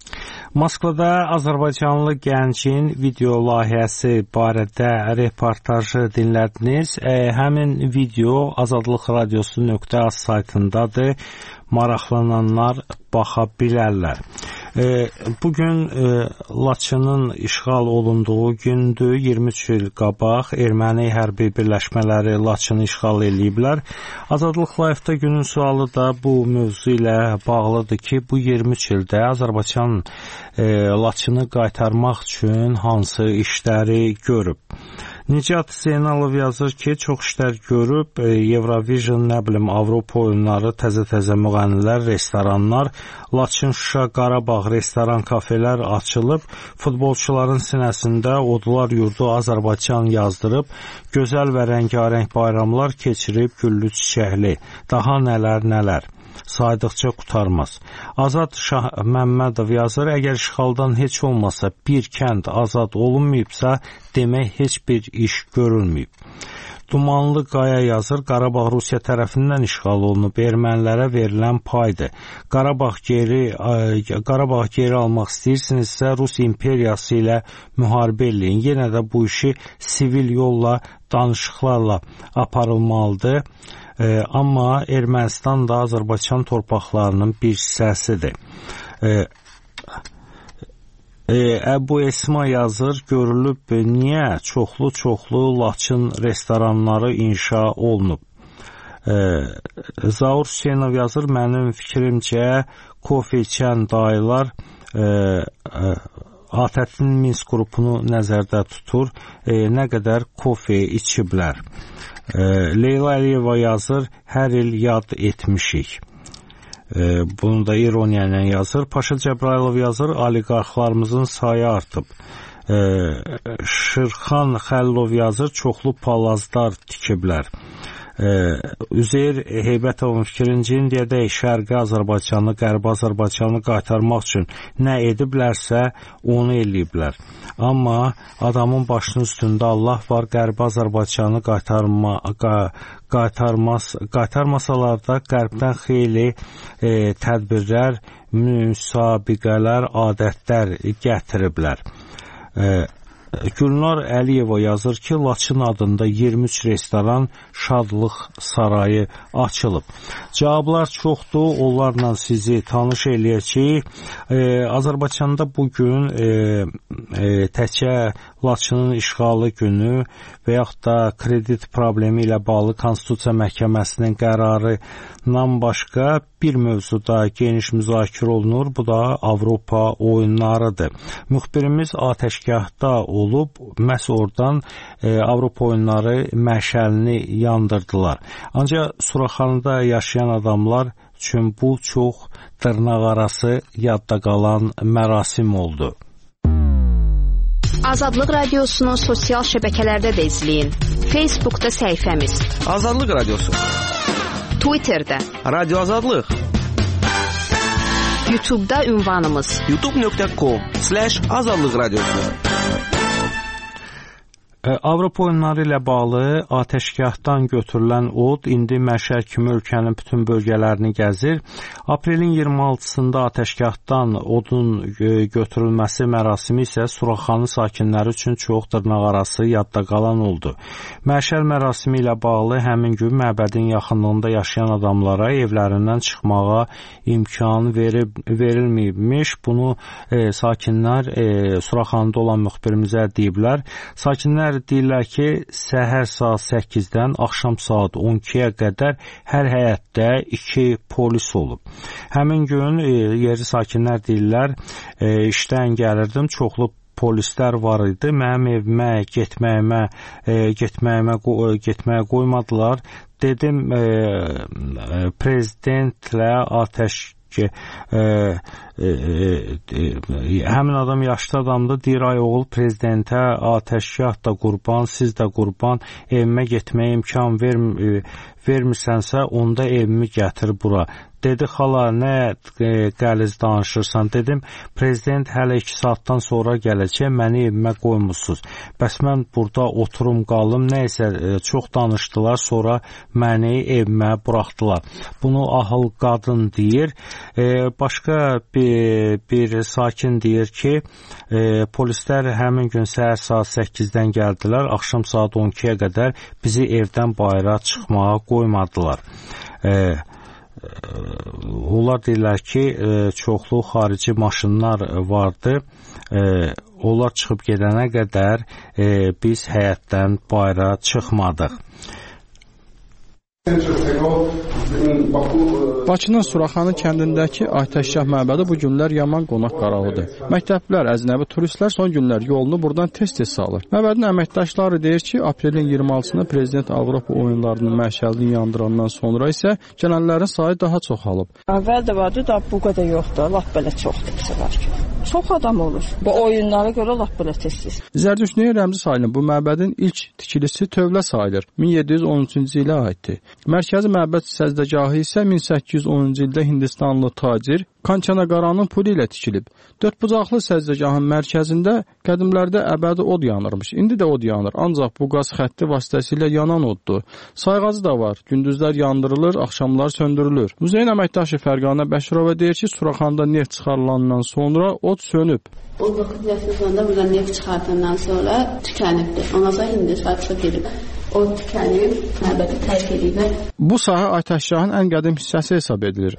Moskvada Azərbaycanlı gəncin video layihəsi barədə reportajı dinlədiniz. E, həmin video Azadlıq Radiosu nöqtə az saytındadır. Maraqlananlar baxa bilərlər. E, bugün e, Laçının işğal olunduğu gündür. iyirmi üç il qabaq erməni hərbi birləşmələri Laçını işğal eləyiblər. Azadlıq Live-da günün sualı da bu mövzu ilə bağlıdır ki, bu iyirmi üç ildə Azərbaycan e, Laçını qaytarmaq üçün hansı işləri görüb. Nicat Zeynalov yazır ki, çox işlər görüb, Eurovision, nə bilim, Avropa oyunları, təzə-təzə müğənnilər, restoranlar, Laçın, Şuşa, Qarabağ, restoran, kafelər açılıb, futbolçuların sinəsində Odlar Yurdu Azərbaycan yazdırıb, gözəl və rəngarəng bayramlar keçirib, güllü çiçəkli, daha nələr nələr. Saydıqca qutarmaz. Azad Şah Məmmədov yazır, əgər işğaldan heç olmasa bir kənd azad olunmayıbsa, demək heç bir iş görülməyib. Dumanlı Qaya yazır, Qarabağ Rusiya tərəfindən işğal olunub, ermənilərə verilən paydır. Qarabağ geri, Qarabağ geri almaq istəyirsinizsə, Rus imperiyası ilə müharibə eləyin. Yenə də bu işi sivil yolla, danışıqlarla aparılmalıdır. Ee, amma Ermənistan da Azərbaycan torpaqlarının bir hissəsidir. Ee, Əbu Esma yazır, görülüb niyə çoxlu-çoxlu Laçın restoranları inşa olunub. Zaur Hüseynov yazır, mənim fikrimcə kofe içən dayılar ATƏT-in Minsk qrupunu nəzərdə tutur, nə qədər kofe içiblər. Leyla Əliyeva yazır, hər il yad etmişik. Bunu da ironiya ilə yazır. Paşa Cəbrayılov yazır, oliqarxlarımızın sayı artıb. Şırxan Xəllov yazır, çoxlu palazlar tikiblər. Üzeyir Heybətovun fikrincə indiyədək Şərqi Azərbaycanı, Qərbi Azərbaycanı qaytarmaq üçün nə ediblərsə onu eləyiblər. Amma adamın başının üstündə Allah var, Qərbi Azərbaycanı qaytarma, qaytarmaz, qaytarmasalar da Qərbdən xeyli e, tədbirlər, müsabiqələr, adətlər gətiriblər. E, Gülnar Əliyeva yazır ki, Laçın adında iyirmi üç restoran, Şadlıq sarayı açılıb. Cavablar çoxdur, onlarla sizi tanış eləyəcəyik. E, Azərbaycanda bugün e, e, təkcə Laçının işğalı günü və yaxud da kredit problemi ilə bağlı Konstitusiya Məhkəməsinin qərarından başqa bir mövzuda geniş müzakirə olunur. Bu da Avropa oyunlarıdır. Müxbirimiz atəşgahda olub, məhz oradan e, Avropa oyunları məşəlini yandırdılar. Ancaq Suraxanıda yaşayan adamlar üçün bu çox dırnaqarası yadda qalan mərasim oldu. Azadlıq Radiosunu sosial şəbəkələrdə də izləyin. Facebookda səhifəmiz Azadlıq Radiosu, Twitterdə Radio Azadlıq, YouTube'da ünvanımız youtube nöqtə com slash azadlıq radiosu. Avropa oyunları ilə bağlı atəşgahdan götürülən od indi məşəl kimi ölkənin bütün bölgələrini gəzir. Aprelin iyirmi altısında atəşgahdan odun götürülməsi mərasimi isə Suraxanı sakinləri üçün çox dırnaqarası yadda qalan oldu. Məşəl mərasimi ilə bağlı həmin gün məbədin yaxınlığında yaşayan adamlara evlərindən çıxmağa imkan verib, verilməyibmiş. Bunu e, sakinlər e, Suraxanıda olan müxbirimizə deyiblər. Sakinlər deyirlər ki, səhər saat səkkizdən axşam saat on ikiyə qədər hər həyətdə iki polis olub. Həmin gün e, yerli sakinlər deyirlər, e, işdən gəlirdim, çoxlu polislər var idi. Mənim evimə getməyimə, e, getməyimə, getməyə qoymadılar. Dedim, e, e, prezidentlə atəş ki, e, e, e, həmin adam yaşlı adamdır, deyir, ay oğul, prezidentə atəşgah da qurban, siz də qurban, evimə getməyə imkan verm vermirsənsə, onda evimi gətir bura. Dedi, xala, nə e, qəliz danışırsan? Dedim, prezident hələ iki saatdan sonra gələcək, məni evimə qoymuşsunuz. Bəs mən burada oturum qalım, nəysə e, çox danışdılar, sonra məni evimə buraxdılar. Bunu ahıl qadın deyir. E, başqa bir, bir sakin deyir ki, e, polislər həmin gün səhər saat səkkizdən gəldilər, axşam saat on ikiyə qədər bizi evdən bayıra çıxmağa qoymadılar. E, Onlar deyirlər ki, çoxlu xarici maşınlar vardı. Onlar çıxıb gedənə qədər biz həyətdən bayıra çıxmadıq. Bakının Suraxanı kəndindəki Aytəşgah məbədi bu günlər yaman qonaq qarağıdır. Məktəblilər, əcnəbi turistlər son günlər yolunu buradan tez-tez salır. Məbədin əməkdaşları deyir ki, aprelin iyirmi altısında prezident Avropa oyunlarının məşəlini yandırandan sonra isə gələnlərin sayı daha çoxalıb. Əvvəl də vardı, da bu qədər yoxdur, lap belə çoxdur bu səfər ki. Çox adam olur. Bu oyunlara görə lap belə tez-tez. Zərdüştnəyə rəmzi sayılan bu məbədin ilk tikilisi tövlə sayılır. min yeddi yüz on üçüncü ilə aiddir. Mərkəzi məbəd səzdəgahı isə min səkkiz yüz onuncu ildə Hindistanlı tacir Kançanaqaranın pulu ilə tikilib. Dörd bucaqlı səzdəgahın mərkəzində qədimlərdə əbədi od yanırmış. İndi də od yanır, ancaq bu qaz xətti vasitəsilə yanan oddur. Sayğacı da var. Gündüzlər yandırılır, axşamlar söndürülür. Muzeyin əməkdaşı Fərqanə Bəşirova deyir ki, Suraxanda neft çıxarılandan sonra od sönüb. O vaxt Zəfəzanda burada neft çıxartandan sonra tükənibdir. Ondan sonra Hindistana gedib. O tükənib, məbədi tərk edib. Bu sahə Aytəşgahın ən qədim hissəsi hesab edilir.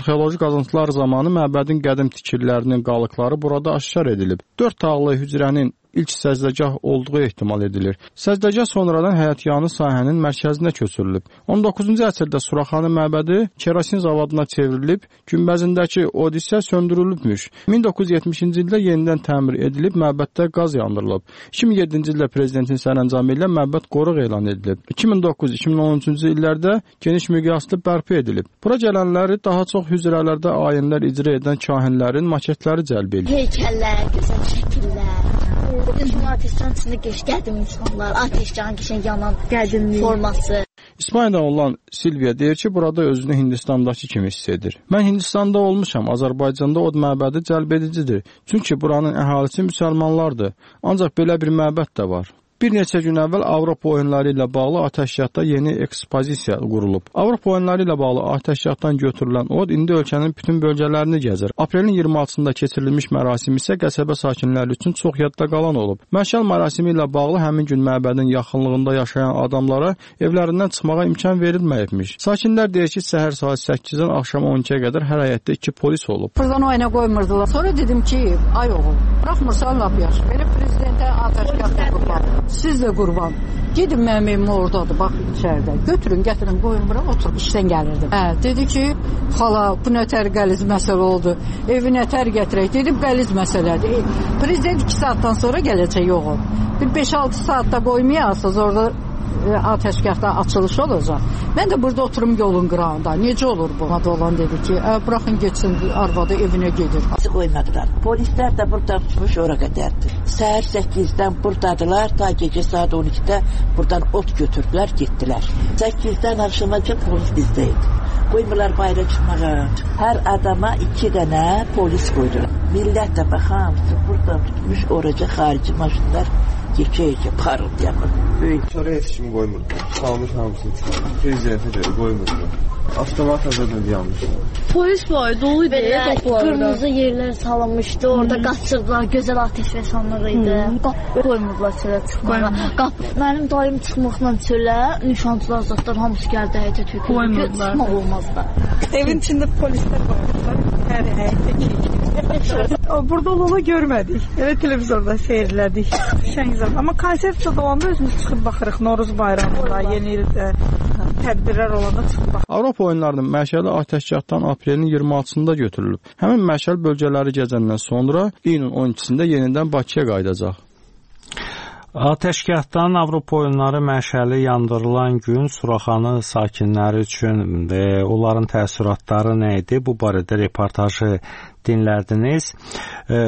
arxeoloji qazıntılar zamanı məbədin qədim tikililərinin qalıqları burada aşkar edilib. Dörd tağlı hücrənin ilk səzdəgah olduğu ehtimal edilir. Səzdəgah sonradan həyətyanı sahənin mərkəzinə köçürülüb. on doqquzuncu əsrdə Suraxanı məbədi kerosin zavoduna çevrilib, günbəzindəki odissiya söndürülübmüş. min doqquz yüz yetmişinci ildə yenidən təmir edilib, məbəddə qaz yandırılıb. iki min yeddinci ildə prezidentin sərəncamı ilə məbəd qoruq elan edilib. iki min doqquz iki min on üçüncü illərdə geniş miqyaslı bərpa edilib. Bura gələnləri daha çox hücrələrdə ayinlər icra edən kahinlərin maketləri cəlb edir. Heykəllər, gözəl şəkillər. Düşman ateşcan içində geç qədim insanlar, ateşcan keçən yanan qədimlik forması. İspaniyadan olan Silvia deyir ki, burada özünü Hindistandakı kimi hiss edir. Mən Hindistanda olmuşam, Azərbaycanda od məbədi cəlb edicidir. Çünki buranın əhalisi müsəlmanlardır. Ancaq belə bir məbəd də var. Bir neçə gün əvvəl Avropa oyunları ilə bağlı atəşkatda yeni ekspozisiya qurulub. Avropa oyunları ilə bağlı atəşkatdan götürülən od indi ölkənin bütün bölgələrini gəzir. Aprelin iyirmi altısında keçirilmiş mərasim isə qəsəbə sakinləri üçün çox yadda qalan olub. Məşəl mərasimi ilə bağlı həmin gün məbədin yaxınlığında yaşayan adamlara evlərindən çıxmağa imkan verilməyibmiş. Sakinlər deyir ki, səhər saat səkkizdən axşam on ikiyə qədər hər həyətdə iki polis olub. Buradan o aynə qoymurdular. Sonra dedim ki, ay oğul, buraxmırsan lap yaş. Belə prezidentə atəşkatda qurban. Siz də qurban. Gedin mənim evim oradadır, bax içəridə. Götürün, gətirin, qoyun bura, otur. İşdən gəlirdim. Hə, dedi ki, xala, bu nətər qəliz məsələ oldu. Evi nətər gətirək. Dedim, qəliz məsələdir. E, prezident iki saatdan sonra gələcək, yox o. Bir beş altı saatda qoymayasınız, orada atəşgahda açılış olacaq. Mən də burada oturum yolun qırağında. Necə olur bu? Adı olan dedi ki, buraxın geçsin, arvadı evinə gedir. Qoymadılar. Polislər də buradan tutmuş ora qədərdir. Səhər səkkizdən buradadılar, ta gecə saat on ikidə buradan ot götürdülər, getdilər. səkkizdən axşamaca polis bizdə idi. Qoymurlar bayra çıxmağa. Hər adama iki dənə polis qoydular. Millət də bax, hamısı buradan tutmuş oraca xarici maşınlar geçə-geçə parıldayanlar. Sonra heç kimi qoymurdu. Salmış hamısını çıxarmış. Prezidentə də qoymurdu. Avtomat azadın yanmış. Polis var, doluydu. Qırmızı yerlər salınmışdı. Orada qaçırdılar. Gözəl ateş fəsanları idi. Qapı qoymurdular çölə çıxmağa. Mənim dayım çıxmaqla çölə, nişancılar zatlar hamısı gəldi həyətə töküldü. Çıxmaq olmazdı. Evin içində polislər qoymuşlar. Hər həyətdə burada olanı görmədik. Elə televizorda seyirlədik. Şəngizəm. Amma konsepsiyada olanda özümüz çıxıb baxırıq. Noruz bayramında, yeni ildə tədbirlər olanda çıxıb baxırıq. Avropa oyunlarının məşəli atəşkatdan aprelin iyirmi altısında götürülüb. Həmin məşəl bölgələri gəzəndən sonra iyunun on ikisində yenidən Bakıya qayıdacaq. Atəşkatdan Avropa oyunları məşəli yandırılan gün Suraxanı sakinləri üçün e, onların təəssüratları nə idi? Bu barədə reportajı dinlədiniz. E,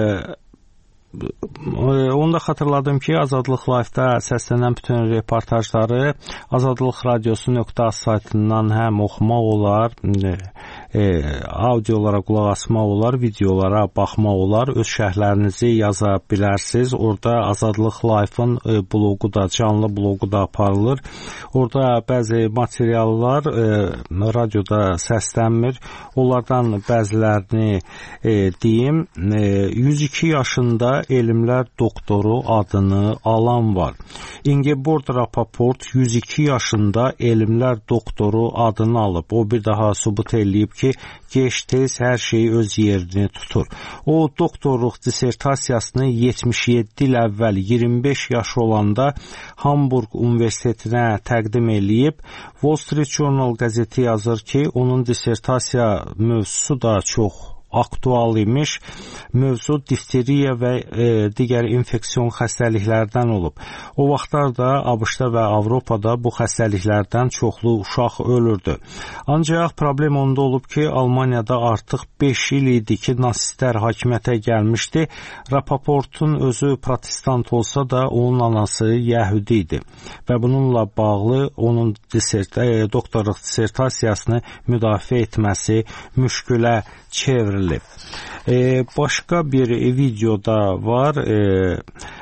Onu da xatırladım ki, Azadlıq Live-da səslənən bütün reportajları azadlıq radiosu nöqtə az saytından həm oxumaq olar, e, audiolara qulaq asmaq olar, videolara baxmaq olar, öz şərhlərinizi yaza bilərsiniz. Orada Azadlıq Live-ın e, bloqu da, canlı bloqu da aparılır. Orada bəzi materiallar e, radioda səslənmir. Onlardan bəzilərini e, deyim. E, yüz iki yaşında elmlər doktoru adını alan var. Ingeborg Rapoport yüz iki yaşında elmlər doktoru adını alıb. O bir daha sübut eləyib ki, gec-tez hər şey öz yerini tutur. O doktorluq dissertasiyasını yetmiş yeddi il əvvəl iyirmi beş yaş olanda Hamburg Universitetinə təqdim eləyib. Wall Street Journal qəzeti yazır ki, onun dissertasiya mövzusu da çox aktual imiş. Mövzu difteriya və e, digər infeksiyon xəstəliklərdən olub. O vaxtlarda ABŞ-da və Avropada bu xəstəliklərdən çoxlu uşaq ölürdü. Ancaq problem onda olub ki, Almaniyada artıq beş il idi ki, nasistlər hakimiyyətə gəlmişdi. Rapoportun özü protestant olsa da onun anası yəhudi idi. Və bununla bağlı onun disert, e, doktorluq dissertasiyasını müdafiə etməsi müşkülə çevrilib. E, başqa bir videoda var. E,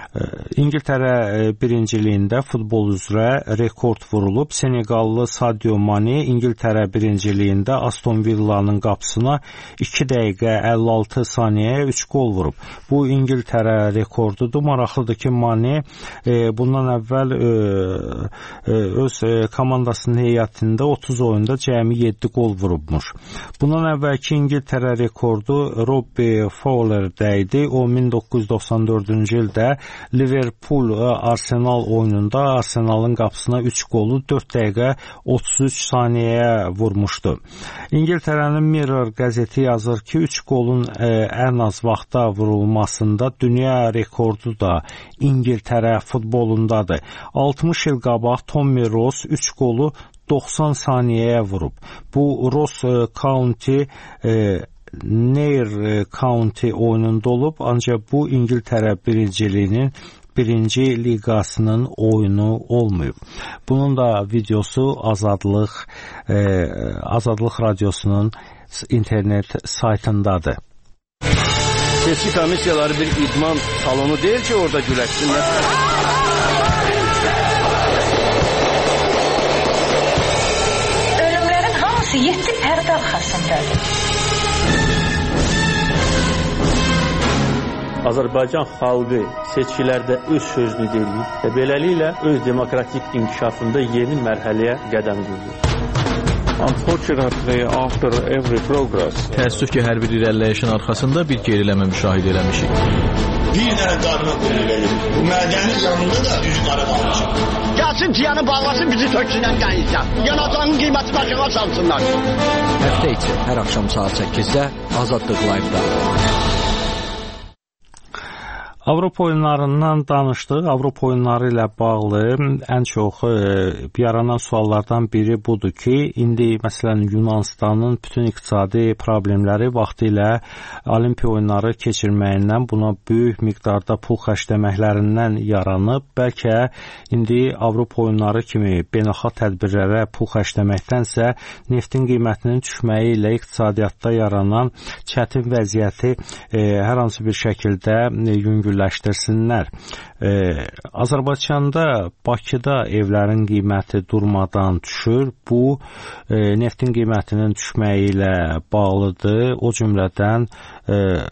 İngiltərə birinciliyində futbol üzrə rekord vurulub. Senegallı Sadio Mane İngiltərə birinciliyində Aston Villa'nın qapısına iki dəqiqə əlli altı saniyəyə üç qol vurub. Bu İngiltərə rekordudur. Maraqlıdır ki, Mane e, bundan əvvəl e, e, öz e, komandasının heyətində otuz oyunda cəmi yeddi qol vurubmuş. Bundan əvvəlki İngiltərə rekordu Robbie Fowler'də idi. O min doqquz yüz doxsan dördüncü ildə Liverpool Arsenal oyununda Arsenalın qapısına üç qolu dörd dəqiqə otuz üç saniyəyə vurmuşdu. İngiltərənin Mirror qəzeti yazır ki, üç qolun e, ən az vaxtda vurulmasında dünya rekordu da İngiltərə futbolundadır. altmış il qabaq Tommy Ross üç qolu doxsan saniyəyə vurub. Bu Ross County e, Nairn County oyununda olub, ancaq bu İngiltərə birinciliyinin birinci liqasının oyunu olmayıb. Bunun da videosu Azadlıq e, Azadlıq Radiosunun internet saytındadır. Seçki komissiyaları bir idman salonu deyil ki, orada güləşsinlər. Ölümlərin hamısı yeddi pərdə arxasındadır. Azərbaycan xalqı seçkilərdə öz sözünü deyib və beləliklə öz demokratik inkişafında yeni mərhələyə qədəm qoyur. Unfortunately, after every progress, təəssüf ki, hər bir irəliləyişin arxasında bir geriləmə müşahidə eləmişik. Bir dənə qarına qoyulur. Bu mədənin yanında da düz qara qalmışıq. Gəlsin tiyanı bağlasın, bizi töksünən qəyizlər. Yanacağın qiyməti başına salsınlar. Həftə içi hər axşam saat səkkizdə Azadlıq Live-da. Avropa oyunlarından danışdıq. Avropa oyunları ilə bağlı ən çox e, yaranan suallardan biri budur ki, indi məsələn Yunanistanın bütün iqtisadi problemləri vaxtilə Olimpiya oyunları keçirməyindən, buna böyük miqdarda pul xərcləməklərindən yaranıb. Bəlkə indi Avropa oyunları kimi beynəlxalq tədbirlərə pul xərcləməkdənsə neftin qiymətinin düşməyi ilə iqtisadiyyatda yaranan çətin vəziyyəti e, hər hansı bir şəkildə e, yüngül ləşdirsinlər. Ee, Azərbaycanda, Bakıda evlərin qiyməti durmadan düşür. Bu e, neftin qiymətinin düşməyi ilə bağlıdır. O cümlədən e,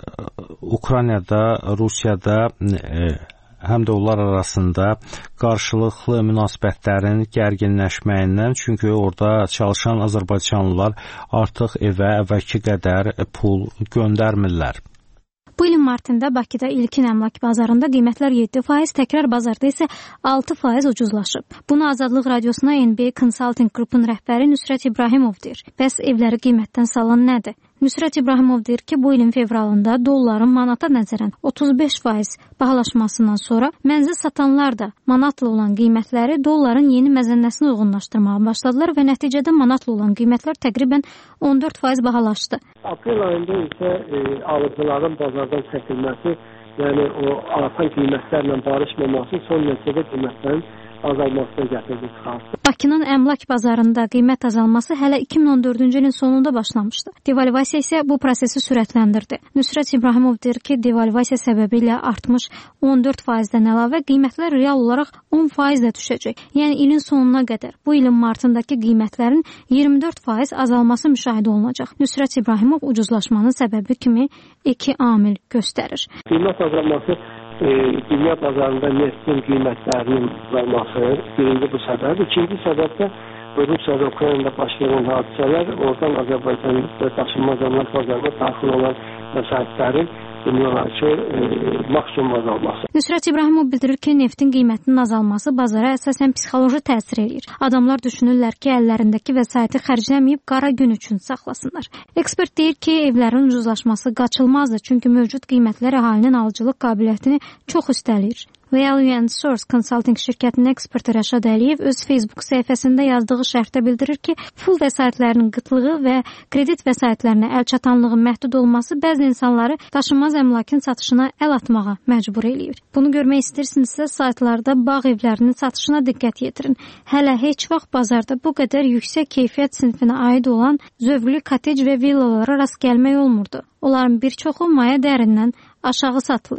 Ukraynada, Rusiyada e, həm də onlar arasında qarşılıqlı münasibətlərin gərginləşməyindən, çünki orada çalışan azərbaycanlılar artıq evə əvvəlki qədər pul göndərmirlər. Bu ilin martında Bakıda ilkin əmlak bazarında qiymətlər yeddi faiz, təkrar bazarda isə altı faiz ucuzlaşıb. Bunu Azadlıq Radiosuna N B A Consulting Group'un rəhbəri Nüsrət İbrahimov deyir. Bəs evləri qiymətdən salan nədir? Nüsrət İbrahimov deyir ki, bu ilin fevralında dolların manata nəzərən otuz beş faiz bahalaşmasından sonra mənzil satanlar da manatla olan qiymətləri dolların yeni məzənnəsinə uyğunlaşdırmağa başladılar və nəticədə manatla olan qiymətlər təqribən on dörd faiz bahalaşdı. Aprel ayında isə e, alıcıların bazardan çəkilməsi, yəni o artan qiymətlərlə barışmaması son nəticədə qiymətlərin azalmasına gətirdi çıxartdı. Bakının əmlak bazarında qiymət azalması hələ iki min on dördüncü ilin sonunda başlamışdı. Devalvasiya isə bu prosesi sürətləndirdi. Nüsrət İbrahimov deyir ki, devalvasiya səbəbilə artmış on dörd faizdən əlavə qiymətlər real olaraq on faizlə düşəcək. Yəni ilin sonuna qədər bu ilin martındakı qiymətlərin iyirmi dörd faiz azalması müşahidə olunacaq. Nüsrət İbrahimov ucuzlaşmanın səbəbi kimi iki amil göstərir. Qiymət azalması E, dünya bazarında neftin qiymətlərinin azalması birinci bu səbəb. İkinci səbəb də Rusiyada, Ukraynada baş verən hadisələr, oradan Azərbaycanın daşınmaz əmlak bazarına daxil olan vəsaitlərin demək olar ki, e, maksimum azalması. Nüsrət İbrahimov bildirir ki, neftin qiymətinin azalması bazara əsasən psixoloji təsir edir. Adamlar düşünürlər ki, əllərindəki vəsaiti xərcləməyib qara gün üçün saxlasınlar. Ekspert deyir ki, evlərin ucuzlaşması qaçılmazdır, çünki mövcud qiymətlər əhalinin alıcılıq qabiliyyətini çox üstələyir. Value and Source Consulting şirkətinin eksperti Rəşad Əliyev öz Facebook səhifəsində yazdığı şərhdə bildirir ki, pul vəsaitlərinin qıtlığı və kredit vəsaitlərinə əlçatanlığın məhdud olması bəzi insanları daşınmaz əmlakın satışına əl atmağa məcbur eləyir. Bunu görmək istəyirsinizsə, saytlarda bağ evlərinin satışına diqqət yetirin. Hələ heç vaxt bazarda bu qədər yüksək keyfiyyət sinfinə aid olan zövqlü kotec və villalara rast gəlmək olmurdu. Onların bir çoxu maya dəyərindən aşağı satılır.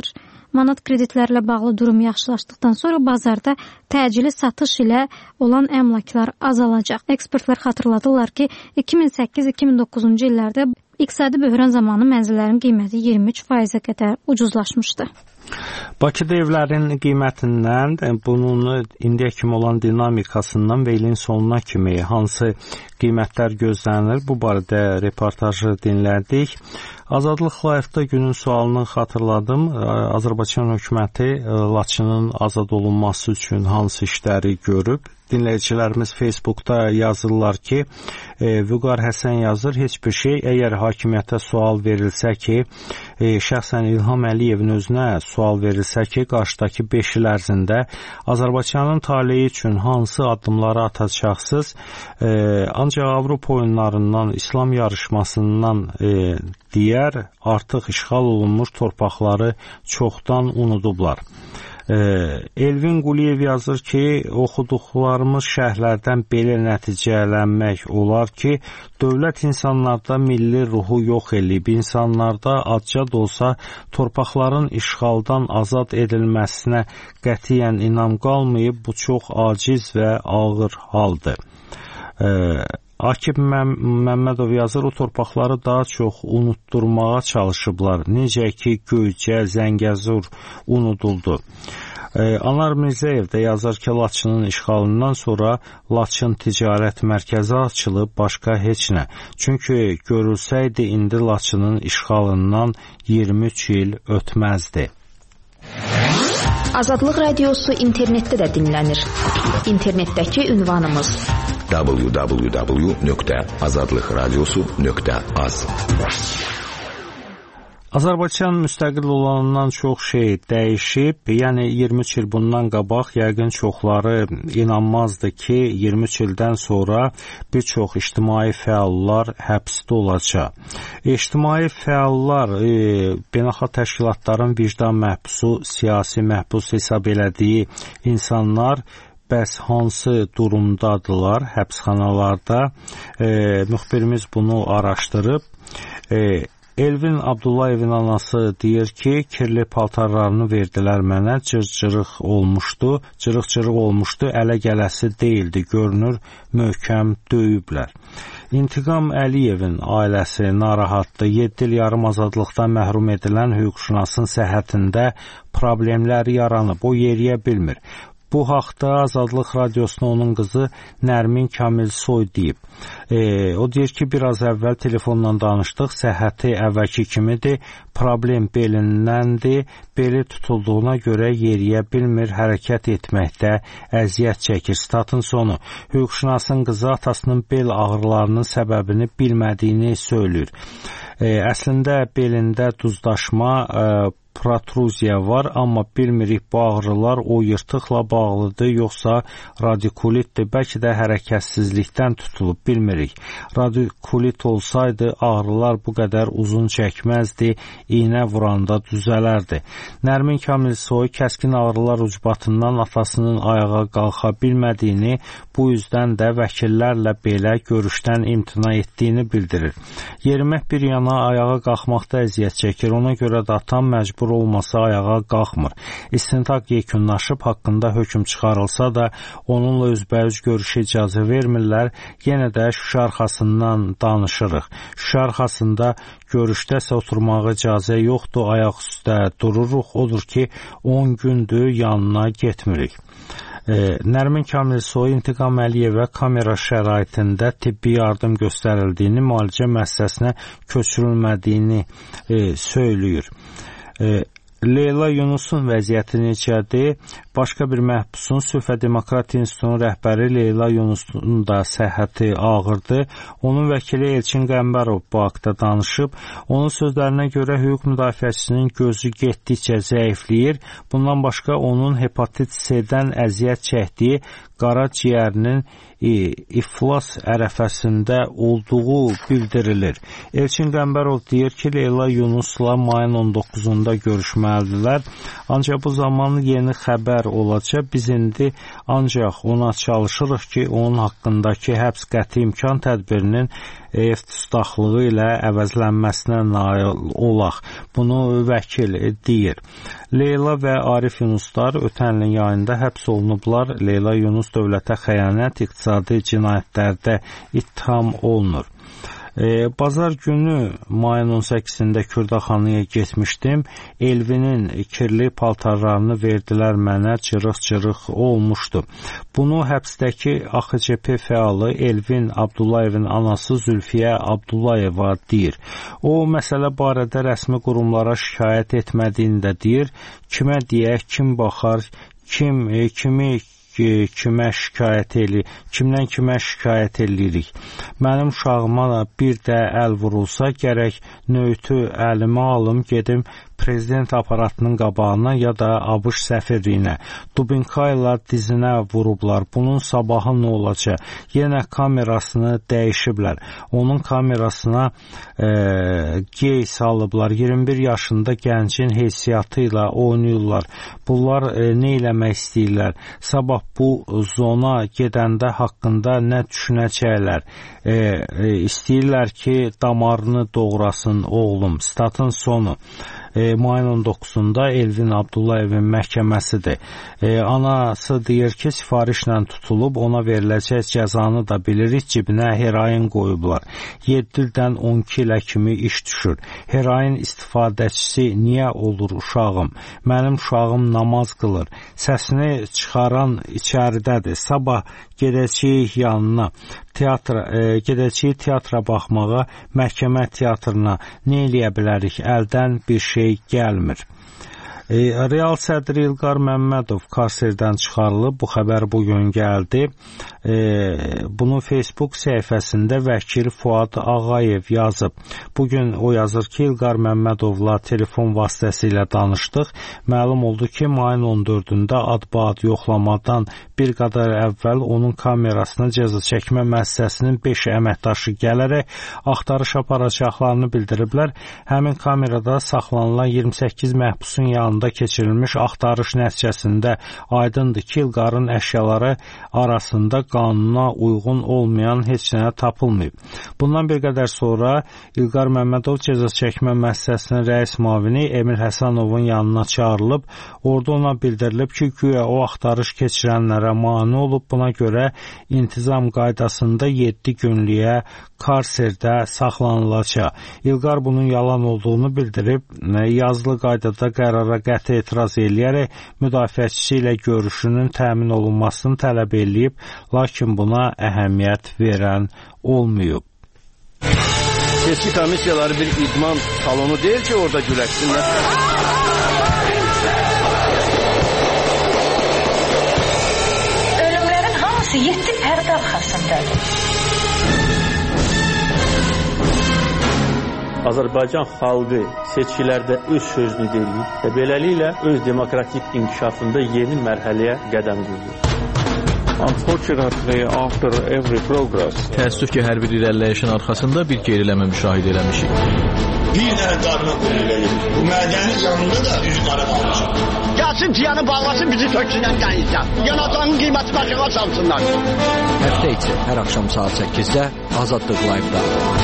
Manat kreditlərlə bağlı durum yaxşılaşdıqdan sonra bazarda təcili satış ilə olan əmlaklar azalacaq. Ekspertlər xatırladırlar ki, iki min səkkiz iki min doqquzuncu illərdə iqtisadi böhran zamanı mənzillərin qiyməti iyirmi üç faizə qədər ucuzlaşmışdı. Bakıda evlərin qiymətindən, bunun indiyə kimi olan dinamikasından və ilin sonuna kimi hansı qiymətlər gözlənir, bu barədə reportajı dinlədik. Azadlıq Live-da günün sualını xatırladım. Azərbaycan hökuməti Laçının azad olunması üçün hansı işləri görüb? Dinləyicilərimiz Facebookda yazırlar ki, e, Vüqar Həsən yazır, heç bir şey, əgər hakimiyyətə sual verilsə ki, e, şəxsən İlham Əliyevin özünə sual verilsə ki, qarşıdakı beş il ərzində Azərbaycanın taleyi üçün hansı addımları atacaqsınız, e, ancaq Avropa oyunlarından, İslam yarışmasından e, digər artıq işğal olunmuş torpaqları çoxdan unudublar. Elvin Quliyev yazır ki, oxuduqlarımız şərhlərdən belə nəticələnmək olar ki, dövlət insanlarda milli ruhu yox eləyib, insanlarda acca da olsa torpaqların işğaldan azad edilməsinə qətiyyən inam qalmayıb, bu çox aciz və ağır haldır. Akib Məmmədov yazır, o torpaqları daha çox unutturmağa çalışıblar. Necə ki, Göycə, Zəngəzur unuduldu. Ee, Anar Mirzəyev də yazır ki, Laçının işğalından sonra Laçın ticarət mərkəzi açılıb, başqa heç nə. Çünki görülsəydi, indi Laçının işğalından iyirmi üç il ötməzdi. Azadlıq Radiosu internetdə də dinlənir. İnternetdəki ünvanımız w w w nöqtə azadlıqradiosu nöqtə az. Azərbaycan müstəqil olanından çox şey dəyişib. Yəni iyirmi üç il bundan qabaq yəqin çoxları inanmazdı ki, iyirmi üç ildən sonra bir çox ictimai fəallar həbsdə olacaq. İctimai fəallar e, beynəlxalq təşkilatların vicdan məhbusu, siyasi məhbus hesab elədiyi insanlar bəs hansı durumdadılar həbsxanalarda? E, müxbirimiz bunu araşdırıb. E, Elvin Abdullayevin anası deyir ki, kirli paltarlarını verdilər mənə, cırcırıq olmuşdu, cırıq-cırıq olmuşdu, ələ gələsi deyildi, görünür, möhkəm döyüblər. İntiqam Əliyevin ailəsi narahatdır. yeddi il yarım azadlıqdan məhrum edilən hüquqşünasın səhhətində problemlər yaranıb, o yeriyə bilmir. Bu haqda Azadlıq Radiosuna onun qızı Nərmin Kamilsoy deyib. E, o deyir ki, biraz əvvəl telefonla danışdıq, səhhəti əvvəlki kimidir, problem belindəndir, beli tutulduğuna görə yeriyə bilmir, hərəkət etməkdə əziyyət çəkir. Statın sonu. Hüquqşünasın qızı atasının bel ağrılarının səbəbini bilmədiyini söylür. E, əslində belində duzdaşma, e, protruziya var, amma bilmirik bu ağrılar o yırtıqla bağlıdır, yoxsa radikulitdir, bəlkə də hərəkətsizlikdən tutulub, bilmirik. Radikulit olsaydı ağrılar bu qədər uzun çəkməzdi, iynə vuranda düzələrdi. Nərmin Kamilsoy kəskin ağrılar ucbatından atasının ayağa qalxa bilmədiyini, bu üzdən də vəkillərlə belə görüşdən imtina etdiyini bildirir. Yerimək bir yana ayağa qalxmaqda əziyyət çəkir, ona görə də atam məcbur olmasa ayağa qalxmır. İstintaq yekunlaşıb haqqında hökm çıxarılsa da onunla üzbəüz görüşə icazə vermirlər. Yenə də şüşə arxasından danışırıq. Şüşə arxasında görüşdəsə oturmağa icazə yoxdur, ayaq üstə dururuq. Odur ki, on gündür yanına getmirik. E, Nərmin Kamilsoy İntiqam Əliyevə kamera şəraitində tibbi yardım göstərildiyini, müalicə müəssisəsinə köçürülmədiyini e, söylüyor. E, Leyla Yunusun vəziyyəti necədir? Başqa bir məhbusun Sülh və Demokratiya İnstitutunun rəhbəri Leyla Yunusun da səhhəti ağırdır. Onun vəkili Elçin Qəmbərov bu haqda danışıb. Onun sözlərinə görə hüquq müdafiəçisinin gözü getdikcə zəifləyir. Bundan başqa onun hepatit C-dən əziyyət çəkdiyi qaraciyərinin iflas ərəfəsində olduğu bildirilir. Elçin Qəmbərov deyir ki, Leyla Yunusla mayın on doqquzunda görüşməlidirlər. Ancaq bu zaman yeni xəbər olacaq. Biz indi ancaq ona çalışırıq ki, onun haqqındakı həbs qəti imkan tədbirinin ev tutaqlığı ilə əvəzlənməsinə nail olaq. Bunu vəkil deyir. Leyla və Arif Yunuslar ötən ilin yayında həbs olunublar. Leyla Yunus dövlətə xəyanət, iqtisadi cinayətlərdə ittiham olunur. E, bazar günü mayın on səkkizində Kürdaxanıya getmişdim. Elvinin kirli paltarlarını verdilər mənə, cırıq-cırıq olmuşdu. Bunu həbsdəki A X C P fəalı Elvin Abdullayevin anası Zülfiyə Abdullayeva deyir. O, məsələ barədə rəsmi qurumlara şikayət etmədiyini də deyir. Kimə deyək, kim baxar, kim, e, kimi kimə şikayət eləyir, kimdən kimə şikayət eləyirik. Mənim uşağıma bir də əl vurulsa, gərək nöytü əlimə alım, gedim prezident aparatının qabağına ya da ABŞ səfirliyinə. Dubinka ilə dizinə vurublar. Bunun sabahı nə olacaq? Yenə kamerasını dəyişiblər. Onun kamerasına e, gey salıblar. iyirmi bir yaşında gəncin heysiyyatı ilə oynayırlar. Bunlar e, nə eləmək istəyirlər? Sabah bu zona gedəndə haqqında nə düşünəcəklər? E, e, istəyirlər ki, damarını doğrasın oğlum. Statın sonu. E, mayın on doqquzunda Elvin Abdullayevin məhkəməsidir. E, anası deyir ki, sifarişlə tutulub, ona veriləcək cəzanı da bilirik, cibinə heroin qoyublar. yeddi ildən on iki ilə kimi iş düşür. Heroin istifadəçisi niyə olur uşağım? Mənim uşağım namaz qılır. Səsini çıxaran içəridədir. Sabah gedəcəyik yanına. Teatra, e, gedəcəyik teatra baxmağa, məhkəmə teatrına. Nə eləyə bilərik? Əldən bir şey gəlmir. E, Real sədri İlqar Məmmədov karserdən çıxarılıb. Bu xəbər bugün gəldi. E, bunu Facebook səhifəsində vəkil Fuad Ağayev yazıb. Bugün o yazır ki, İlqar Məmmədovla telefon vasitəsilə danışdıq. Məlum oldu ki, mayın on dördündə ad-baad yoxlamadan bir qədər əvvəl onun kamerasına cəza çəkmə müəssisəsinin beş əməkdaşı gələrək axtarış aparacaqlarını bildiriblər. Həmin kamerada saxlanılan iyirmi səkkiz məhbusun yanında keçirilmiş axtarış nəticəsində aydındır ki, İlqarın əşyaları arasında qanuna uyğun olmayan heç nə tapılmayıb. Bundan bir qədər sonra İlqar Məmmədov cəza çəkmə müəssisəsinin rəis müavini Emil Həsənovun yanına çağırılıb. Orada ona bildirilib ki, güya o axtarış keçirənlərə mane olub. Buna görə intizam qaydasında yeddi günlüyə karserdə saxlanılacaq. İlqar bunun yalan olduğunu bildirib, yazılı qaydada qərara qəti etiraz eləyərək müdafiəçisi ilə görüşünün təmin olunmasını tələb eləyib, lakin buna əhəmiyyət verən olmayıb. Seçki komissiyaları bir idman salonu deyil ki, orada güləşsinlər. Ölümlərin hamısı yeddi pərdə arxasındadır. Azərbaycan xalqı seçkilərdə öz sözünü deyir və beləliklə öz demokratik inkişafında yeni mərhələyə qədəm qoyur. Unfortunately, after every progress, təəssüf ki, hər bir irəliləyişin arxasında bir geriləmə müşahidə eləmişik. Bir dənə qarına qoyulur. Bu mədənin yanında da üzü qara qalmışıq. Gəlsin tiyanı bağlasın, bizi töksünən dənizdən. Yanatanın qiyməti başına salsınlar. Həftə içi hər axşam saat səkkizdə Azadlıq Live-da.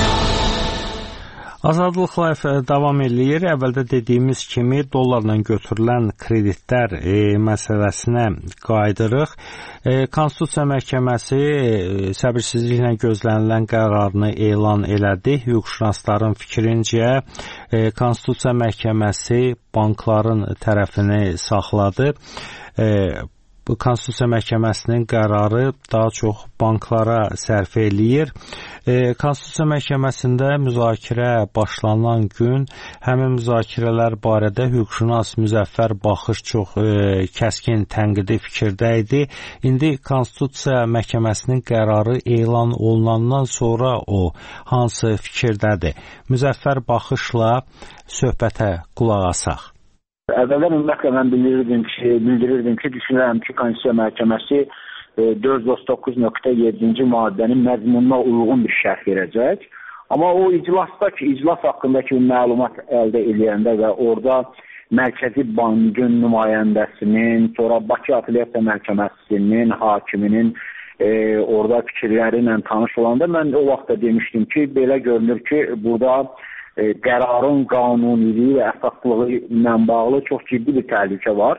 Azadlıq Live davam eləyir. Əvvəldə dediyimiz kimi dollarla götürülən kreditlər e, məsələsinə qayıdırıq. E, Konstitusiya Məhkəməsi e, səbirsizliklə gözlənilən qərarını elan elədi. Hüquqşünasların fikrincə e, Konstitusiya Məhkəməsi bankların tərəfini saxladı. E, Bu Konstitusiya Məhkəməsinin qərarı daha çox banklara sərf eləyir. E, Konstitusiya Məhkəməsində müzakirə başlanan gün həmin müzakirələr barədə hüquqşünas Müzəffər Baxış çox e, kəskin tənqidi fikirdə idi. İndi Konstitusiya Məhkəməsinin qərarı elan olunandan sonra o hansı fikirdədir? Müzəffər Baxışla söhbətə qulaq asaq. Əvvəldən ümumiyyətlə mən bildirirdim ki, bildirirdim ki, düşünürəm ki, Konstitusiya Məhkəməsi dörd yüz otuz doqquz nöqtə yeddinci maddənin məzmununa uyğun bir şərh verəcək. Amma o iclasda ki, iclas haqqındakı məlumat əldə edəndə və orada Mərkəzi Bankın nümayəndəsinin, sonra Bakı Apellyasiya Məhkəməsinin, hakiminin e, orada fikirləri ilə tanış olanda mən o vaxtda demişdim ki, belə görünür ki, burada e, qərarın qanuniliyi və əsaslığı ilə bağlı çox ciddi bir təhlükə var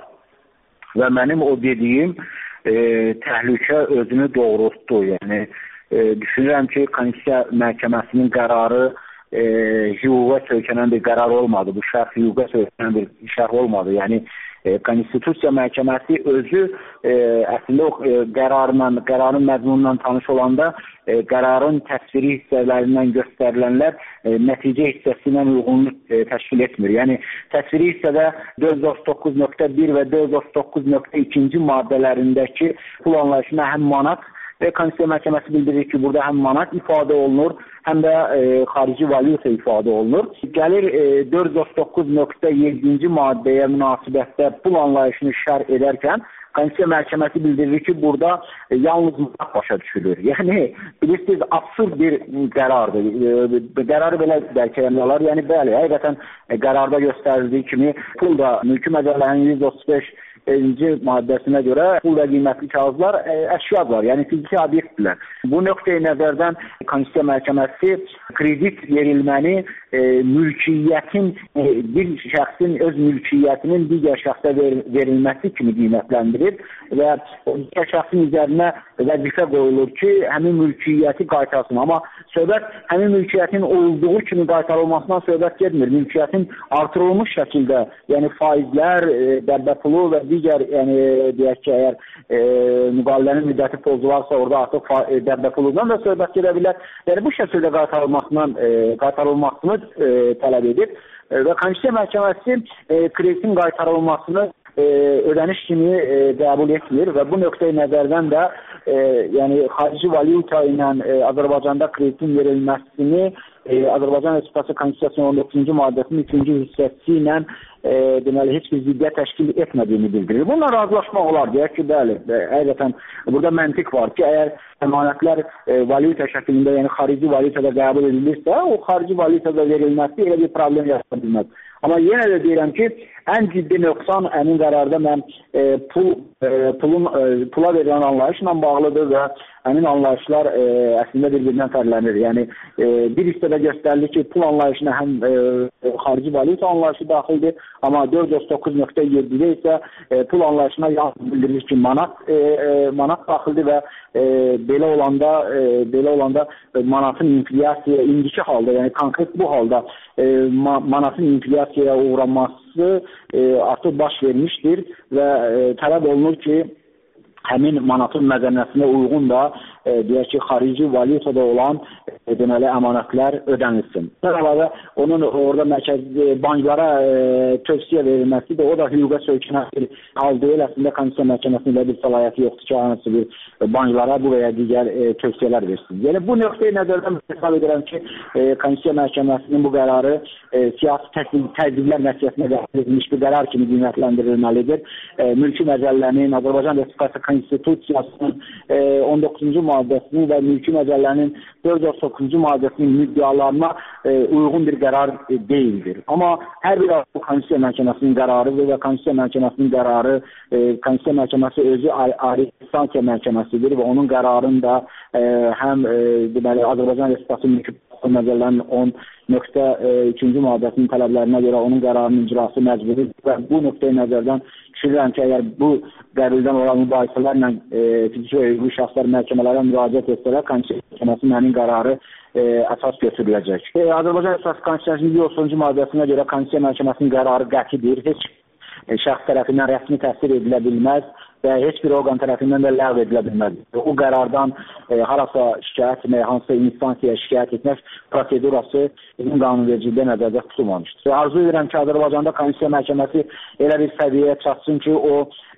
və mənim o dediyim e, təhlükə özünü doğrultdu. Yəni e, düşünürəm ki, Konstitusiya Məhkəməsinin qərarı E, hüquqa söykənən bir qərar olmadı. Bu şərh hüquqa söykənən bir şərh olmadı. Yəni e, Konstitusiya Məhkəməsi özü e, əslində o e, qərarla, qərarın məzmunundan tanış olanda e, qərarın təsviri hissələrindən göstərilənlər e, nəticə hissəsi ilə uyğunluq e, təşkil etmir. Yəni təsviri hissədə dörd yüz otuz doqquz nöqtə bir və dörd yüz otuz doqquz nöqtə iki maddələrindəki pul anlayışına həm manat və Konstitusiya Məhkəməsi bildirir ki, burada həm manat ifadə olunur, həm də e, xarici valyuta ifadə olunur. Gəlir e, dörd yüz otuz doqquz nöqtə yeddinci maddəyə münasibətdə pul anlayışını şərh edərkən Konstitusiya Məhkəməsi bildirir ki, burada e, yalnız manat başa düşülür. Yəni, bilirsiniz, absurd bir qərardır. E, qərarı belə dərkələmək, yəni bəli, həqiqətən e, qərarda göstərildiyi kimi pul da mülki məcəllənin yüz otuz beş birinci maddəsinə görə pul və qiymətli kağızlar e, əşyadır, yəni fiziki obyektdirlər. Bu nöqteyi nəzərdən Konstitusiya Məhkəməsi kredit verilməni e, mülkiyyətin, e, bir şəxsin öz mülkiyyətinin digər şəxsə ver, verilməsi kimi qiymətləndirir və digər şəxsin üzərinə vəzifə qoyulur ki, həmin mülkiyyəti qaytarsın. Amma söhbət həmin mülkiyyətin olduğu kimi qaytarılmasından söhbət getmir. Mülkiyyətin artırılmış şəkildə, yəni faizlər, e, dəbbə pulu və digər, yəni deyək ki, əgər e, müqavilənin müddəti pozularsa orada artıq e, dəbbə pulundan da söhbət gedə bilər. Yəni bu şəkildə qaytarılmasından e, qaytarılmasını e, tələb edib e, və Konstitusiya Məhkəməsi e, kreditin qaytarılmasını e, ödəniş kimi e, qəbul etmir və bu nöqteyi nəzərdən də e, yəni xarici valyuta ilə e, Azərbaycanda kreditin verilməsini e, Azərbaycan Respublikası Konstitusiyasının on doqquzuncu maddəsinin üçüncü hissəsi ilə e, deməli heç bir ziddiyyət təşkil etmədiyini bildirir. Bununla razılaşmaq olar, deyək ki, bəli, həqiqətən burada məntiq var ki, əgər əmanətlər e, valyuta şəklində, yəni xarici valyutada qəbul edilirsə, o xarici valyutada verilməsi elə bir problem yarada bilməz. Amma yenə də deyirəm ki, ən ciddi nöqsan həmin qərarda mən e, pul, e, pulun, e, pula verilən anlayışla bağlıdır və həmin anlayışlar e, əslində bir-birindən fərqlənir. Yəni e, bir hissədə göstərilir ki, pul anlayışına həm e, xarici valyuta anlayışı daxildir, amma dörd yüz otuz doqquz nöqtə yeddidə isə e, pul anlayışına yalnız bildirilir ki, manat e, e, manat daxildir və e, belə olanda e, belə olanda e, manatın inflyasiyaya indiki halda, yəni konkret bu halda e, ma manatın inflyasiyaya uğraması e, artıq baş vermişdir və e, tələb olunur ki, həmin manatın məzənnəsinə uyğun da e, deyək ki, xarici valyutada olan e, deməli əmanətlər ödənilsin. Əlavə onun orada mərkəzi banklara e, tövsiyə verilməsi də o da hüquqa söykənən bir hal deyil. Əslində Konstitusiya Məhkəməsində bir səlahiyyəti yoxdur ki, hansı bir banklara bu və ya digər e, tövsiyələr versin. Yəni bu nöqteyi nəzərdən hesab edirəm ki, e, Konstitusiya Məhkəməsinin bu qərarı e, siyasi təzyiqlər nəticəsində qəbul edilmiş bir qərar kimi qiymətləndirilməlidir. E, mülki məcəllənin, Azərbaycan Respublikası Konstitusiyasının e, on doqquzuncu maddəsinin və mülki məcəllənin dörd yüz otuz doqquzuncu maddəsinin müddəalarına e, uyğun bir qərar e, deyildir. Amma hər bir Konstitusiya Məhkəməsinin qərarıdır və Konstitusiya Məhkəməsinin qərarı e, Konstitusiya Məhkəməsi özü ali instansiya məhkəməsidir və onun qərarında e, həm e, deməli Azərbaycan Respublikası mülki məcəllənin on nöqtə ikinci maddəsinin tələblərinə görə onun qərarının icrası məcburidir və bu nöqteyi nəzərdən düşünürəm ki, əgər bu qəbuldan olan mübahisələrlə e, fiziki və hüquqi şəxslər məhkəmələrə müraciət etsələr, Konstitusiya Məhkəməsinin həmin qərarı e, əsas götürüləcək. E, Azərbaycan Respublikası Konstitusiyasının yüz otuzuncu maddəsinə görə Konstitusiya Məhkəməsinin qərarı qətidir, heç e, şəxs tərəfindən rəsmi təsir edilə bilməz və heç bir orqan tərəfindən də ləğv edilə bilməz. O qərardan e, harasa şikayət etmək, hansısa instansiyaya şikayət etmək prosedurası bizim qanunvericiliyə nəzərdə tutulmamışdır. Arzu edirəm ki, Azərbaycanda Konstitusiya Məhkəməsi elə bir səviyyəyə çatsın ki, o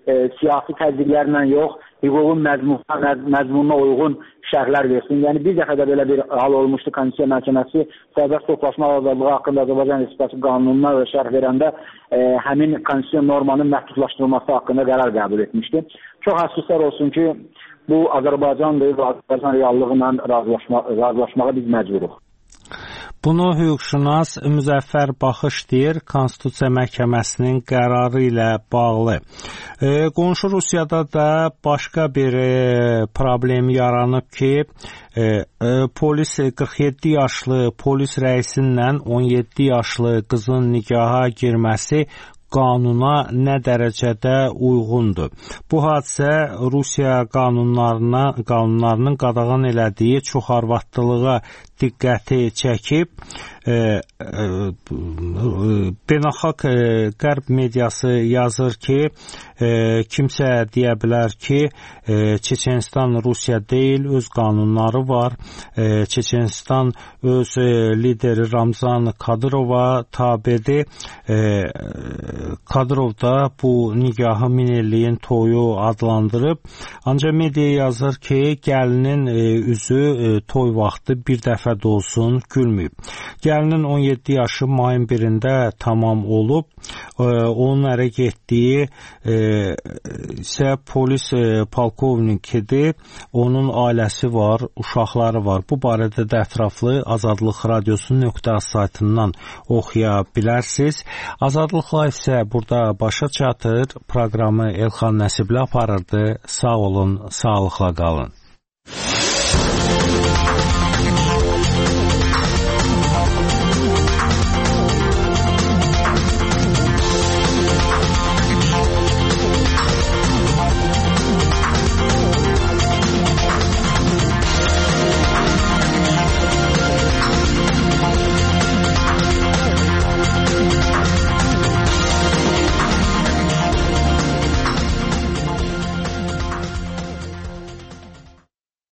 e, siyasi təzyiqlərlə yox, hüququn məzmununa, məzmununa uyğun şərhlər versin. Yəni bir dəfə də belə bir hal olmuşdu. Konstitusiya Məhkəməsi sərbəst toplaşma azadlığı haqqında Azərbaycan Respublikası qanununa və şərh verəndə e, həmin konstitusiya normanın məhdudlaşdırılması haqqında qərar qəbul etmişdi. Çox əfsuslar olsun ki, bu Azərbaycandır və Azərbaycan reallığı ilə razılaşma, razılaşmağa biz məcburuq. Bunu hüquqşünas Müzəffər Baxış deyir, Konstitusiya Məhkəməsinin qərarı ilə bağlı. E, qonşu Rusiyada da başqa bir e, problem yaranıb ki, e, e, polis qırx yeddi yaşlı polis rəisindən on yeddi yaşlı qızın nikaha girməsi qanuna nə dərəcədə uyğundur. Bu hadisə Rusiya qanunlarına, qanunlarının qadağan elədiyi çoxarvatdılığa diqqəti çəkib. E, e, beynəlxalq e, qərb mediası yazır ki, e, kimsə deyə bilər ki, e, Çeçenistan Rusiya deyil, öz qanunları var. E, Çeçenistan öz e, lideri Ramzan Kadyrova tabedir. E, Kadyrov da bu nigahı min illiyin toyu adlandırıb. Ancaq media yazır ki, gəlinin e, üzü e, toy vaxtı bir dəfə də olsun gülməyib. Gəlinin on yeddi yaşı mayın birində tamam olub. E, onun ərə getdiyi e, isə polis e, polkovnikidir. Onun ailəsi var, uşaqları var. Bu barədə də ətraflı Azadlıq Radiosu nöqtə az saytından oxuya bilərsiniz. Azadlıq Live isə burada başa çatır. Proqramı Elxan Nəsibli aparırdı. Sağ olun, sağlıqla qalın.